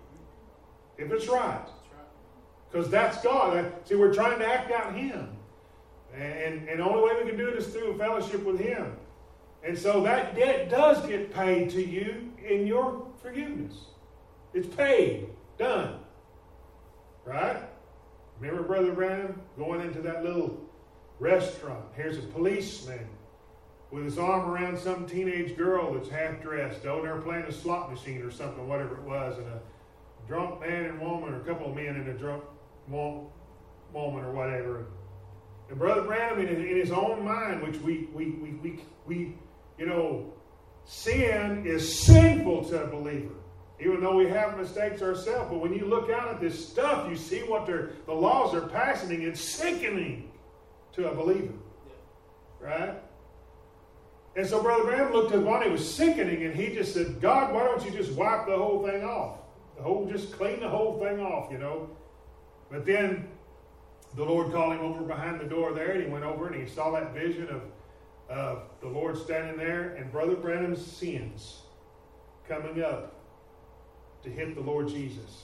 If it's right. Because that's God. See, we're trying to act out Him. And, and the only way we can do it is through a fellowship with Him. And so that debt does get paid to you in your forgiveness. It's paid. Done. Right? Remember Brother Branham going into that little restaurant. Here's a policeman with his arm around some teenage girl that's half dressed. Oh, they're playing a slot machine or something, whatever it was. And a drunk man and woman, or a couple of men and a drunk woman or whatever. And Brother Branham, in, in his own mind, which we, we, we, we, we, you know, sin is sinful to a believer, even though we have mistakes ourselves. But when you look out at this stuff, you see what they're, the laws are passing. It's sickening to a believer. Right? And so Brother Branham looked at one, it was sickening, and he just said, God, why don't you just wipe the whole thing off? The whole, just clean the whole thing off, you know. But then the Lord called him over behind the door there, and he went over and he saw that vision of, of the Lord standing there and Brother Branham's sins coming up to hit the Lord Jesus.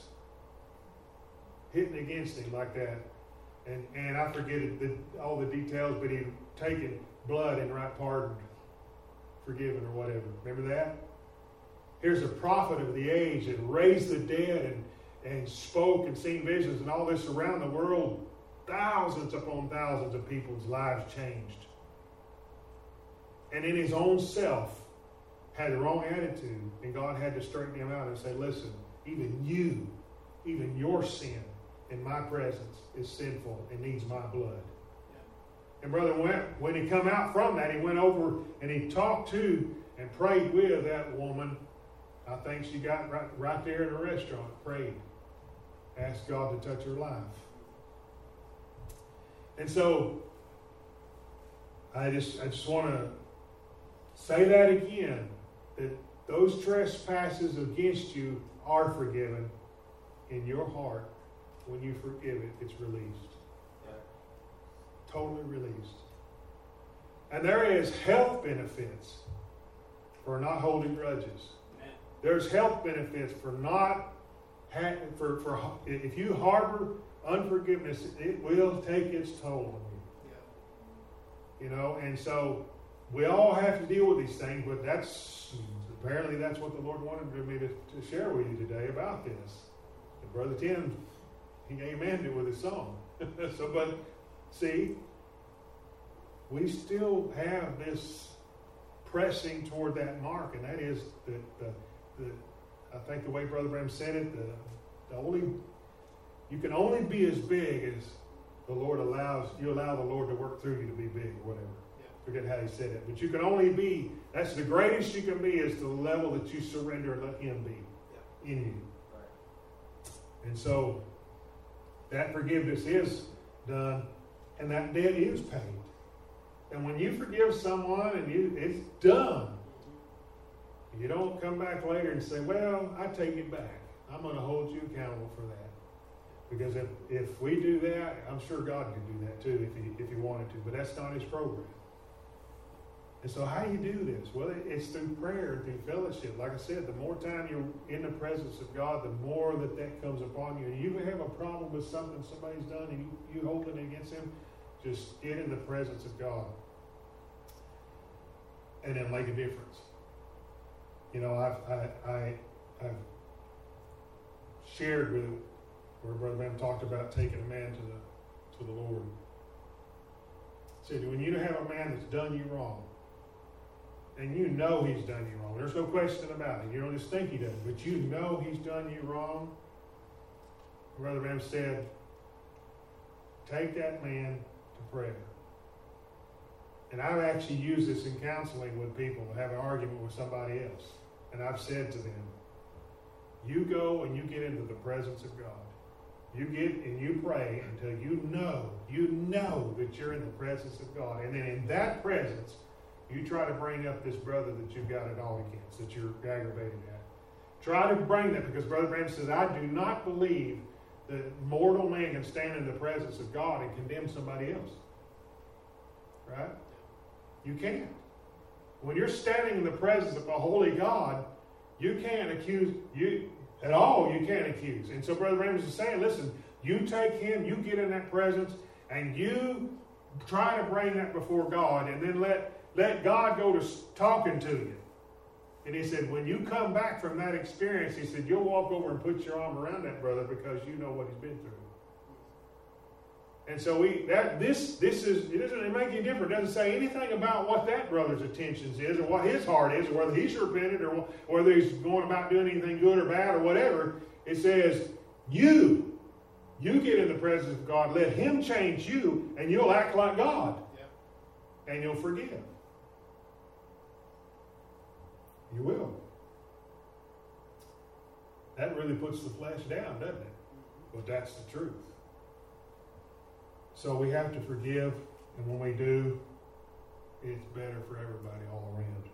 Hitting against him like that. And and I forget it, the, all the details, but he'd taken blood and right pardoned, forgiven or whatever. Remember that? Here's a prophet of the age that raised the dead and, and spoke and seen visions and all this around the world. Thousands upon thousands of people's lives changed. And in his own self had the wrong attitude, and God had to straighten him out and say, listen, even you, even your sin in my presence is sinful and needs my blood. Yeah. And brother, when, when he come out from that, he went over and he talked to and prayed with that woman. I think she got right, right there in a restaurant, prayed, asked God to touch her life. And so I just I just want to say that again, that those trespasses against you are forgiven in your heart. When you forgive it, it's released. Yeah. Totally released. And there is health benefits for not holding grudges. Amen. There's health benefits for not ha- for for if you harbor unforgiveness, it will take its toll on you. Yeah. You know, and so we all have to deal with these things, but that's apparently that's what the Lord wanted me to, to share with you today about this. And Brother Tim, he amened it with his song. So, but see, we still have this pressing toward that mark, and that is that the, the I think the way Brother Branham said it, the, the only you can only be as big as the Lord allows you allow the Lord to work through you to be big, or whatever. Yeah. Forget how he said it, but you can only be. That's the greatest you can be is to the level that you surrender and let Him be yeah. in you. Right. And so that forgiveness is done, and that debt is paid. And when you forgive someone and you it's done, you don't come back later and say, well, I take it back. I'm going to hold you accountable for that. Because if, if we do that, I'm sure God could do that too if he, if he wanted to. But that's not His program. And so how do you do this? Well, it, it's through prayer and through fellowship. Like I said, the more time you're in the presence of God, the more that that comes upon you. And you have a problem with something somebody's done and you, you holding it against them, just get in the presence of God. And then make a difference. You know, I've, I, I, I've shared with where Brother Branham talked about taking a man to the to the Lord. He said, when you have a man that's done you wrong, and you know he's done you wrong, there's no question about it. You don't just think he does, but you know he's done you wrong. Brother Branham said, take that man to prayer. And I've actually used this in counseling with people who have an argument with somebody else. And I've said to them, you go and you get into the presence of God. You get and you pray until you know, you know that you're in the presence of God. And then in that presence, you try to bring up this brother that you've got it all against, that you're aggravated at. Try to bring that, because Brother Branham says, I do not believe that mortal man can stand in the presence of God and condemn somebody else. Right? You can't. When you're standing in the presence of a holy God, you can't accuse you at all. You can't accuse. And so Brother Ramos is saying, listen, you take him, you get in that presence, and you try to bring that before God, and then let, let God go to talking to you. And he said, when you come back from that experience, he said, you'll walk over and put your arm around that brother because you know what he's been through. And so we that this this is it doesn't make any difference. It doesn't say anything about what that brother's intentions is or what his heart is or whether he's repented or whether he's going about doing anything good or bad or whatever. It says you you get in the presence of God, let him change you, and you'll act like God. Yep. And you'll forgive. You will. That really puts the flesh down, doesn't it? But that's the truth. So we have to forgive, and when we do, it's better for everybody all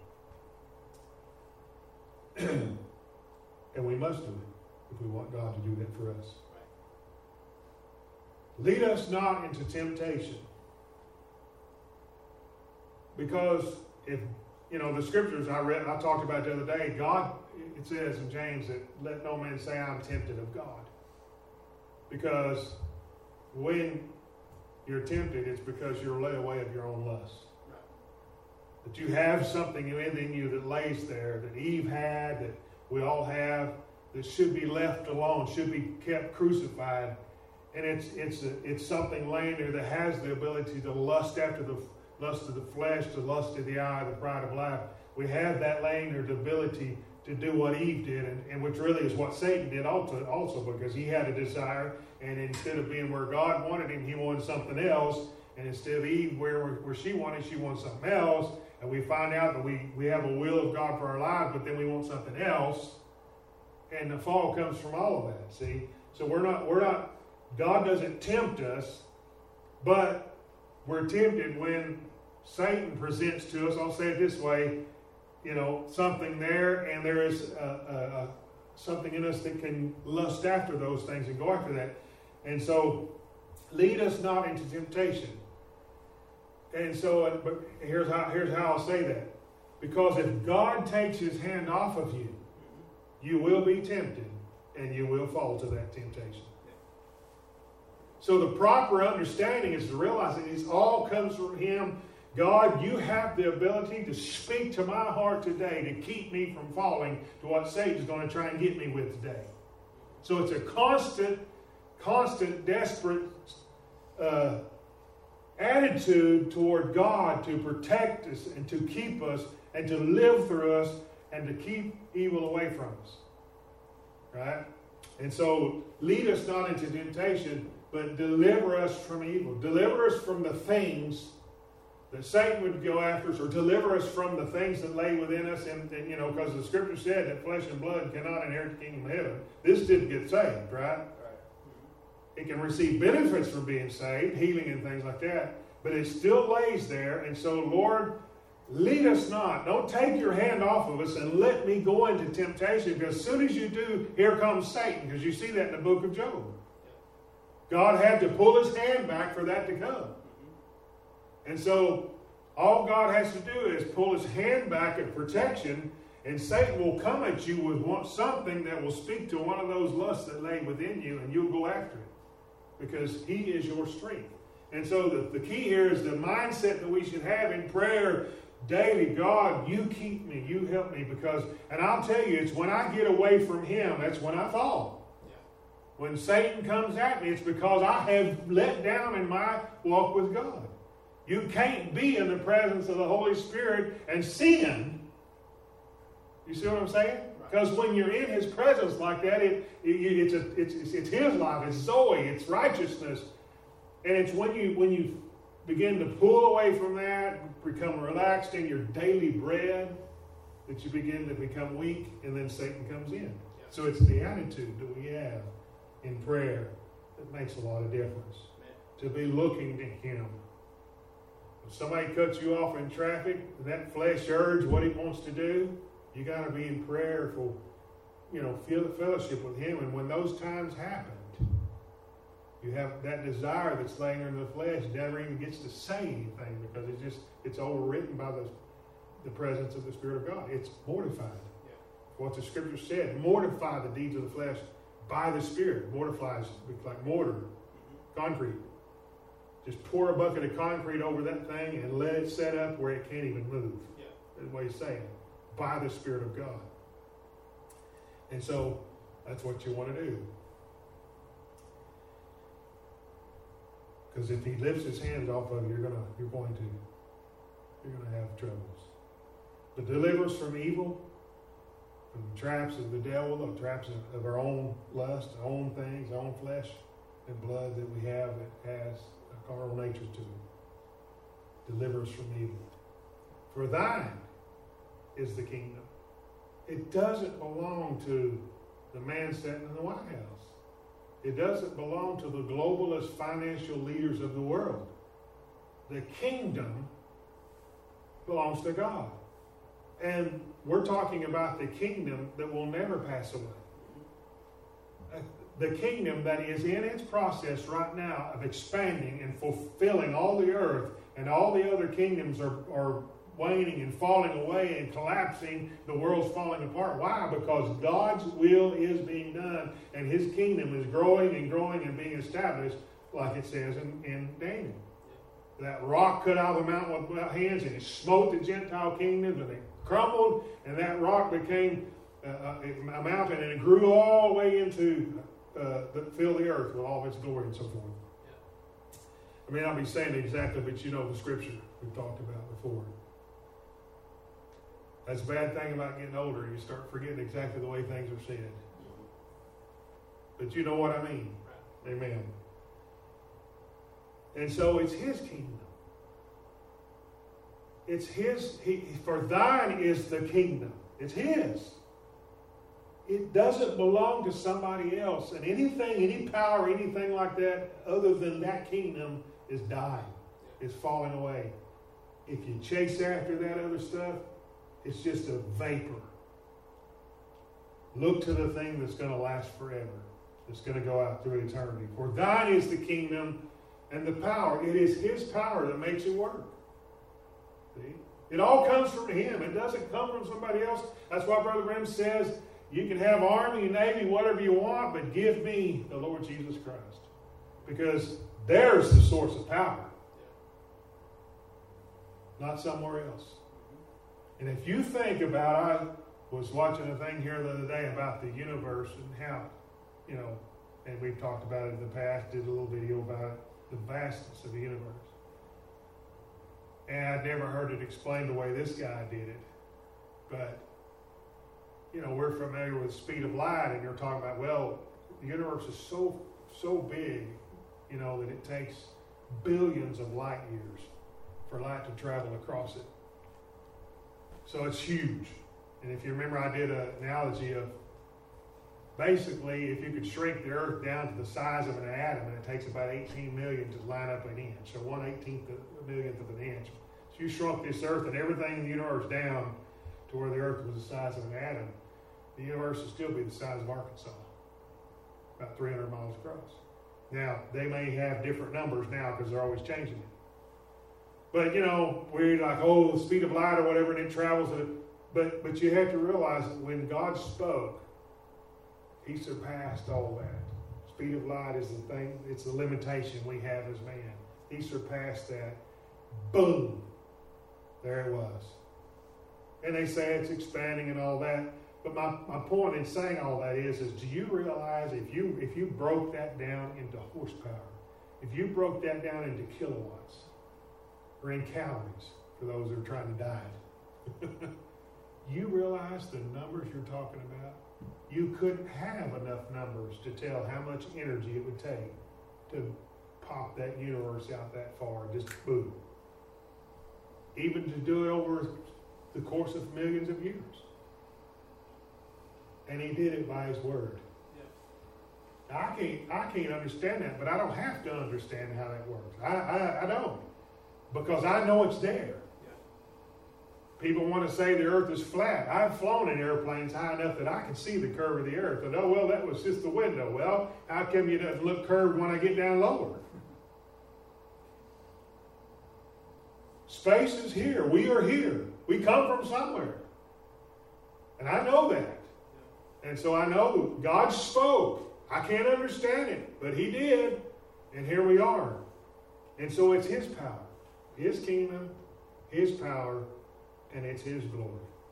around. And we must do it if we want God to do that for us. Right. Lead us not into temptation. Because if, you know, the scriptures I read, I talked about the other day, God, it says in James that let no man say I'm tempted of God. Because when you're tempted, it's because you're led away of your own lust. Right. That you have something within you that lays there, that Eve had, that we all have, that should be left alone, should be kept crucified. And it's it's a, it's something laying there that has the ability to lust after the lust of the flesh, to lust of the eye, the pride of life. We have that laying there, the ability to do what Eve did, and, and which really is what Satan did also, also, because he had a desire, and instead of being where God wanted him, he wanted something else, and instead of Eve where, where she wanted, she wanted something else, and we find out that we, we have a will of God for our lives, but then we want something else, and the fall comes from all of that, see? So we're not, we're not, God doesn't tempt us, but we're tempted when Satan presents to us, I'll say it this way, you know, something there, and there is a, a, a, something in us that can lust after those things and go after that. And so, lead us not into temptation. And so, but here's how, here's how I'll say that. Because if God takes his hand off of you, you will be tempted, and you will fall to that temptation. So the proper understanding is to realize that it all comes from him. God, you have the ability to speak to my heart today to keep me from falling to what Satan's going to try and get me with today. So it's a constant, constant, desperate uh, attitude toward God to protect us and to keep us and to live through us and to keep evil away from us. Right? And so lead us not into temptation, but deliver us from evil. Deliver us from the things that Satan would go after us, or deliver us from the things that lay within us. And, and you know, because the scripture said that flesh and blood cannot inherit the kingdom of heaven. This didn't get saved, right? Right. It can receive benefits from being saved, healing and things like that, but it still lays there. And so, Lord, lead us not. Don't take your hand off of us and let me go into temptation, because as soon as you do, here comes Satan, because you see that in the book of Job. God had to pull his hand back for that to come. And so, all God has to do is pull his hand back in protection, and Satan will come at you with one, something that will speak to one of those lusts that lay within you, and you'll go after it, because he is your strength. And so the, the key here is the mindset that we should have in prayer daily. God, you keep me, you help me, because, and I'll tell you, it's when I get away from him, that's when I fall. Yeah. When Satan comes at me, it's because I have let down in my walk with God. You can't be in the presence of the Holy Spirit and sin. You see what I'm saying? Because when you're in his presence like that, it, it, it's, a, it's, it's his life, it's Zoe, it's righteousness. And it's when you when you begin to pull away from that, become relaxed in your daily bread, that you begin to become weak, and then Satan comes in. Yeah. So it's the attitude that we have in prayer that makes a lot of difference. Man. To be looking to him. If somebody cuts you off in traffic, and that flesh urge what he wants to do, you got to be in prayerful, you know, feel the fellowship with him. And when those times happened, You have that desire that's laying in the flesh never even gets to say anything because it's just it's overwritten by the the presence of the Spirit of God. It's mortified. Yeah. What the Scripture said, mortify the deeds of the flesh by the Spirit. Mortifies like mortar, mm-hmm. concrete. Just pour a bucket of concrete over that thing and let it set up where it can't even move. Yeah. That's what he's saying. By the Spirit of God. And so that's what you want to do. Because if he lifts his hands off of you, you're gonna, you're going to, you're gonna have troubles. But deliver us from evil, from the traps of the devil, the traps of, of our own lust, our own things, our own flesh and blood that we have that has a carnal nature to it. Deliver us from evil. For thine is the kingdom. It doesn't belong to the man sitting in the White House. It doesn't belong to the globalist financial leaders of the world. The kingdom belongs to God. And we're talking about the kingdom that will never pass away. The kingdom that is in its process right now of expanding and fulfilling all the earth, and all the other kingdoms are, are waning and falling away and collapsing. The world's falling apart. Why? Because God's will is being done, and his kingdom is growing and growing and being established, like it says in, in Daniel. That rock cut out of the mountain without hands, and it smote the Gentile kingdoms, and they crumbled, and that rock became uh, a mountain, and it grew all the way into uh, the, fill the earth with all of its glory and so forth. Yeah. I may not be saying it exactly, but you know the scripture we've talked about before. That's a bad thing about getting older. You start forgetting exactly the way things are said. But you know what I mean. Amen. And so it's his kingdom. It's his. He, for thine is the kingdom. It's his. It doesn't belong to somebody else. And anything, any power, anything like that, other than that kingdom, is dying. It's falling away. If you chase after that other stuff, it's just a vapor. Look to the thing that's going to last forever. That's going to go out through eternity. For thine is the kingdom and the power. It is his power that makes it work. See? It all comes from him. It doesn't come from somebody else. That's why Brother Brim says, you can have army, navy, whatever you want, but give me the Lord Jesus Christ. Because there's the source of power. Not somewhere else. And if you think about, I was watching a thing here the other day about the universe and how, you know, and we've talked about it in the past, did a little video about the vastness of the universe. And I'd never heard it explained the way this guy did it. But, you know, we're familiar with the speed of light, and you're talking about, well, the universe is so, so big, you know, that it takes billions of light years for light to travel across it. So it's huge. And if you remember, I did an analogy of basically if you could shrink the earth down to the size of an atom, and it takes about eighteen million to line up an inch, so one eighteenth of a millionth of an inch. So you shrunk this earth and everything in the universe down to where the earth was the size of an atom, the universe would still be the size of Arkansas, about three hundred miles across. Now, they may have different numbers now because they're always changing it. But, you know, we're like, oh, the speed of light or whatever, and it travels at a, but but you have to realize that when God spoke, he surpassed all that. Speed of light is the thing, it's the limitation we have as man. He surpassed that. Boom. There it was. And they say it's expanding and all that. But my, my point in saying all that is, is do you realize if you if you broke that down into horsepower, if you broke that down into kilowatts, or in calories, for those who are trying to diet, you realize the numbers you're talking about? You couldn't have enough numbers to tell how much energy it would take to pop that universe out that far, just boom. Even to do it over the course of millions of years. And he did it by his word. Yeah. I can't I can't understand that, but I don't have to understand how that works. I, I, I don't. Because I know it's there. Yeah. People want to say the earth is flat. I've flown in airplanes high enough that I can see the curve of the earth. And, oh, well, that was just the window. Well, how come you doesn't look curved when I get down lower? Space is here. We are here. We come from somewhere. And I know that. And so I know God spoke. I can't understand it, but He did. And here we are. And so it's His power, His kingdom, His power, and it's His glory.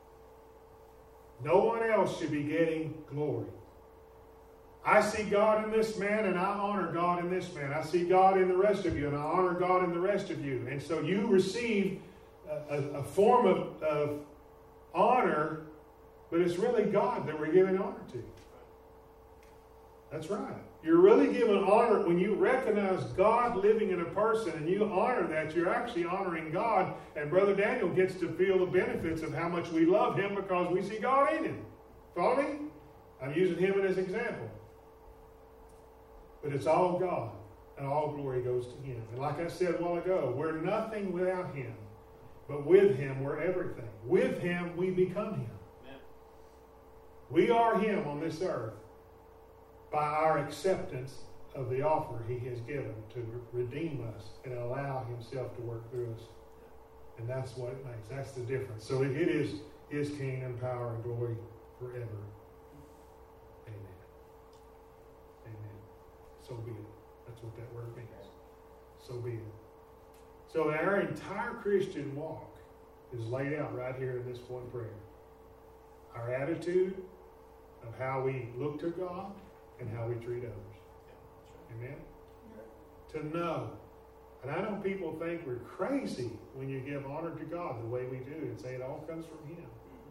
No one else should be getting glory. I see God in this man, and I honor God in this man. I see God in the rest of you, and I honor God in the rest of you. And so you receive a, a, a form of, of honor, but it's really God that we're giving honor to. That's right. You're really giving honor when you recognize God living in a person and you honor that. You're actually honoring God. And Brother Daniel gets to feel the benefits of how much we love him because we see God in him. Follow me? I'm using him as an example. But it's all God, and all glory goes to Him. And like I said a while ago, we're nothing without Him. But with Him, we're everything. With Him, we become Him. Amen. We are Him on this earth by our acceptance of the offer He has given to redeem us and allow Himself to work through us. And that's what it makes. That's the difference. So it is His kingdom, power, and glory forever. Amen. Amen. So be it. That's what that word means. So be it. So our entire Christian walk is laid out right here in this one prayer. Our attitude of how we look to God and how we treat others. Amen? To know. And I know people think we're crazy when you give honor to God the way we do and say it all comes from Him.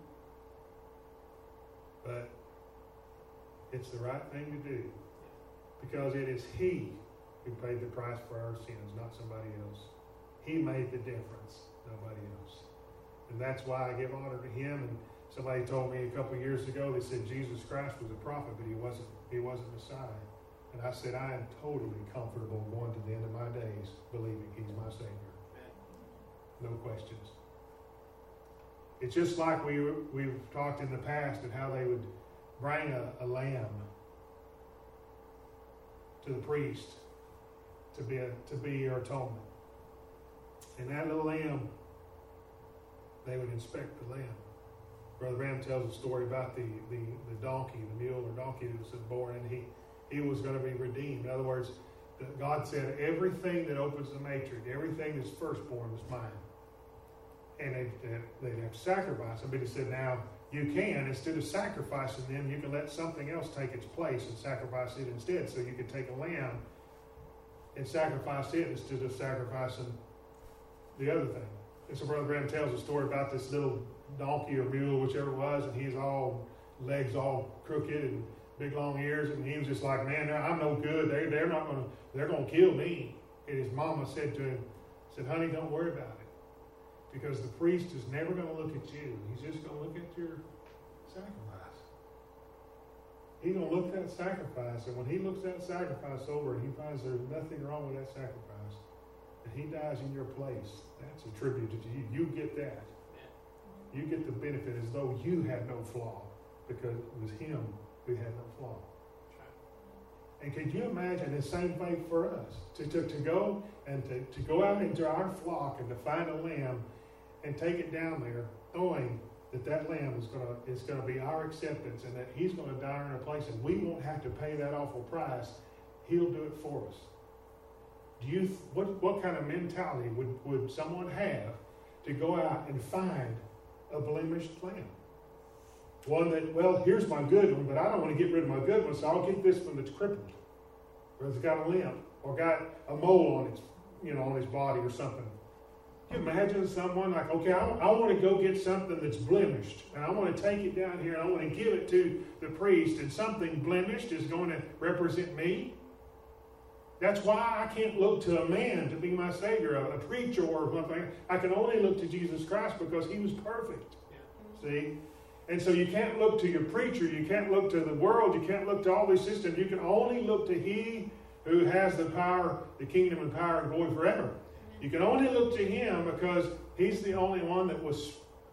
But it's the right thing to do. Because it is He who paid the price for our sins, not somebody else. He made the difference, nobody else. And that's why I give honor to Him. And somebody told me a couple of years ago, they said Jesus Christ was a prophet, but he wasn't, he wasn't Messiah. And I said, I am totally comfortable going to the end of my days believing He's my Savior. No questions. It's just like we, we've talked in the past of how they would bring a, a lamb to the priest to be a, to be your atonement. And that little lamb, they would inspect the lamb. Brother Ram tells a story about the, the, the donkey, the mule or donkey that was born, and he, he was going to be redeemed. In other words, God said, everything that opens the matrix, everything that's firstborn is mine. And they'd, they'd have to sacrifice them. But He said, now, you can, instead of sacrificing them, you can let something else take its place and sacrifice it instead. So you could take a lamb and sacrifice it instead of sacrificing the other thing. And so Brother Graham tells a story about this little donkey or mule, whichever it was, and he's all, legs all crooked and big long ears, and he was just like, man, I'm no good. They, they're not going to, they're going to kill me. And his mama said to him, said, honey, don't worry about it. Because the priest is never going to look at you. He's just going to look at your sacrifice. He's going to look at that sacrifice, and when he looks that sacrifice over and he finds there's nothing wrong with that sacrifice, and he dies in your place, that's attributed to you. You get that. You get the benefit as though you had no flaw, because it was Him who had no flaw. And could you imagine the same thing for us? To, to, to go and to, to go out into our flock and to find a lamb and take it down there, knowing that that lamb is going to is going to be our acceptance and that He's going to die in our place and we won't have to pay that awful price. He'll do it for us. Do you what what kind of mentality would, would someone have to go out and find a blemished lamb? One that, well, here's my good one, but I don't want to get rid of my good one, so I'll get this one that's crippled, or it's got a limp, or got a mole on its, you know, on his body or something. Can you imagine someone like, okay, I, I want to go get something that's blemished, and I want to take it down here, and I want to give it to the priest, and something blemished is going to represent me? That's why I can't look to a man to be my Savior, a, a preacher or something. I can only look to Jesus Christ because He was perfect. Yeah. See? And so you can't look to your preacher, you can't look to the world, you can't look to all these systems. You can only look to He who has the power, the kingdom and power and glory forever. You can only look to Him because He's the only one that was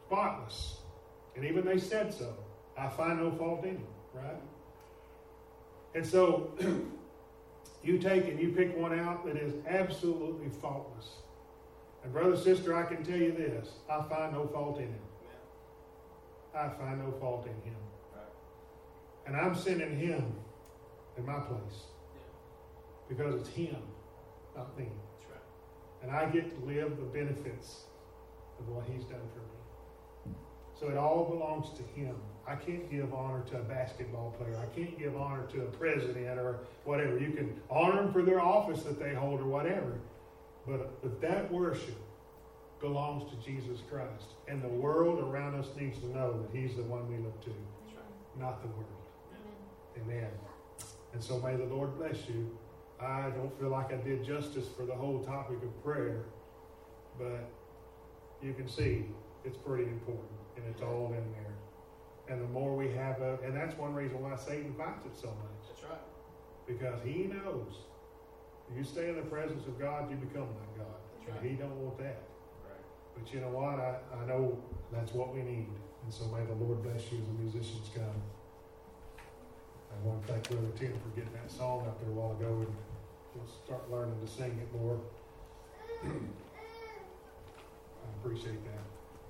spotless. And even they said so. I find no fault in him, right? And so you take and you pick one out that is absolutely faultless. And brother, sister, I can tell you this. I find no fault in him. I find no fault in him. And I'm sending him in my place. Because it's him, not me. That's right. And I get to live the benefits of what he's done for me. So it all belongs to him. I can't give honor to a basketball player. I can't give honor to a president or whatever. You can honor them for their office that they hold or whatever. But, but that worship belongs to Jesus Christ. And the world around us needs to know that he's the one we look to, That's right. not the world. Amen. Amen. And so may the Lord bless you. I don't feel like I did justice for the whole topic of prayer, but you can see it's pretty important, and it's all in there. And the more we have of, and that's one reason why Satan fights it so much. That's right. Because he knows if you stay in the presence of God, you become like God. That's And right. he don't want that. Right. But you know what? I, I know that's what we need. And so may the Lord bless you as the musicians come. I want to thank Brother Tim for getting that song up there a while ago, and we'll start learning to sing it more. I appreciate that.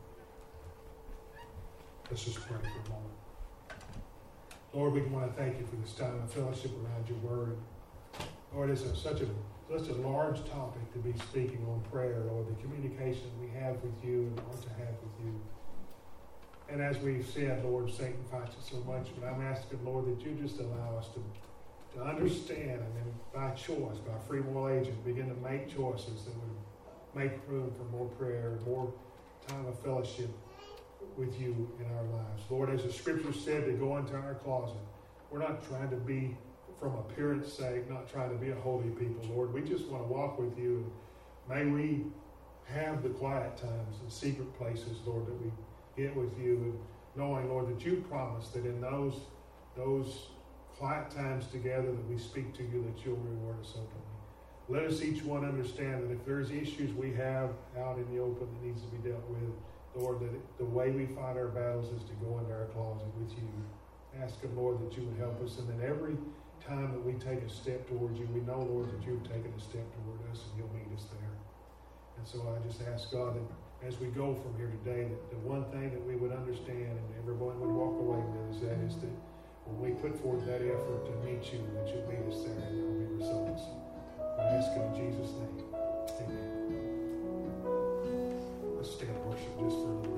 Let's just pray for a moment. Lord, we want to thank you for this time of fellowship around your word. Lord, it's a, such a such a large topic to be speaking on prayer, Lord, the communication we have with you and want to have with you. And as we've said, Lord, Satan fights it so much, but I'm asking, Lord, that you just allow us to, to understand and then by choice, by free moral agent, begin to make choices that would make room for more prayer, more time of fellowship with you in our lives. Lord, as the scripture said, to go into our closet. We're not trying to be, from appearance sake, not trying to be a holy people, Lord. We just want to walk with you. And may we have the quiet times and secret places, Lord, that we get with you, and knowing, Lord, that you promised that in those those quiet times together that we speak to you, that you'll reward us openly. Let us each one understand that if there's issues we have out in the open that needs to be dealt with, Lord, that the way we fight our battles is to go into our closet with you. Ask him, Lord, that you would help us, and that every time that we take a step towards you, we know, Lord, that you've taken a step toward us and you'll meet us there. And so I just ask God that as we go from here today, that the one thing that we would understand and everyone would walk away with is that is that when we put forth that effort to meet you, that you'll meet us there and there will be results. I ask in Jesus' name. Amen. Let's stand and worship just for a little bit.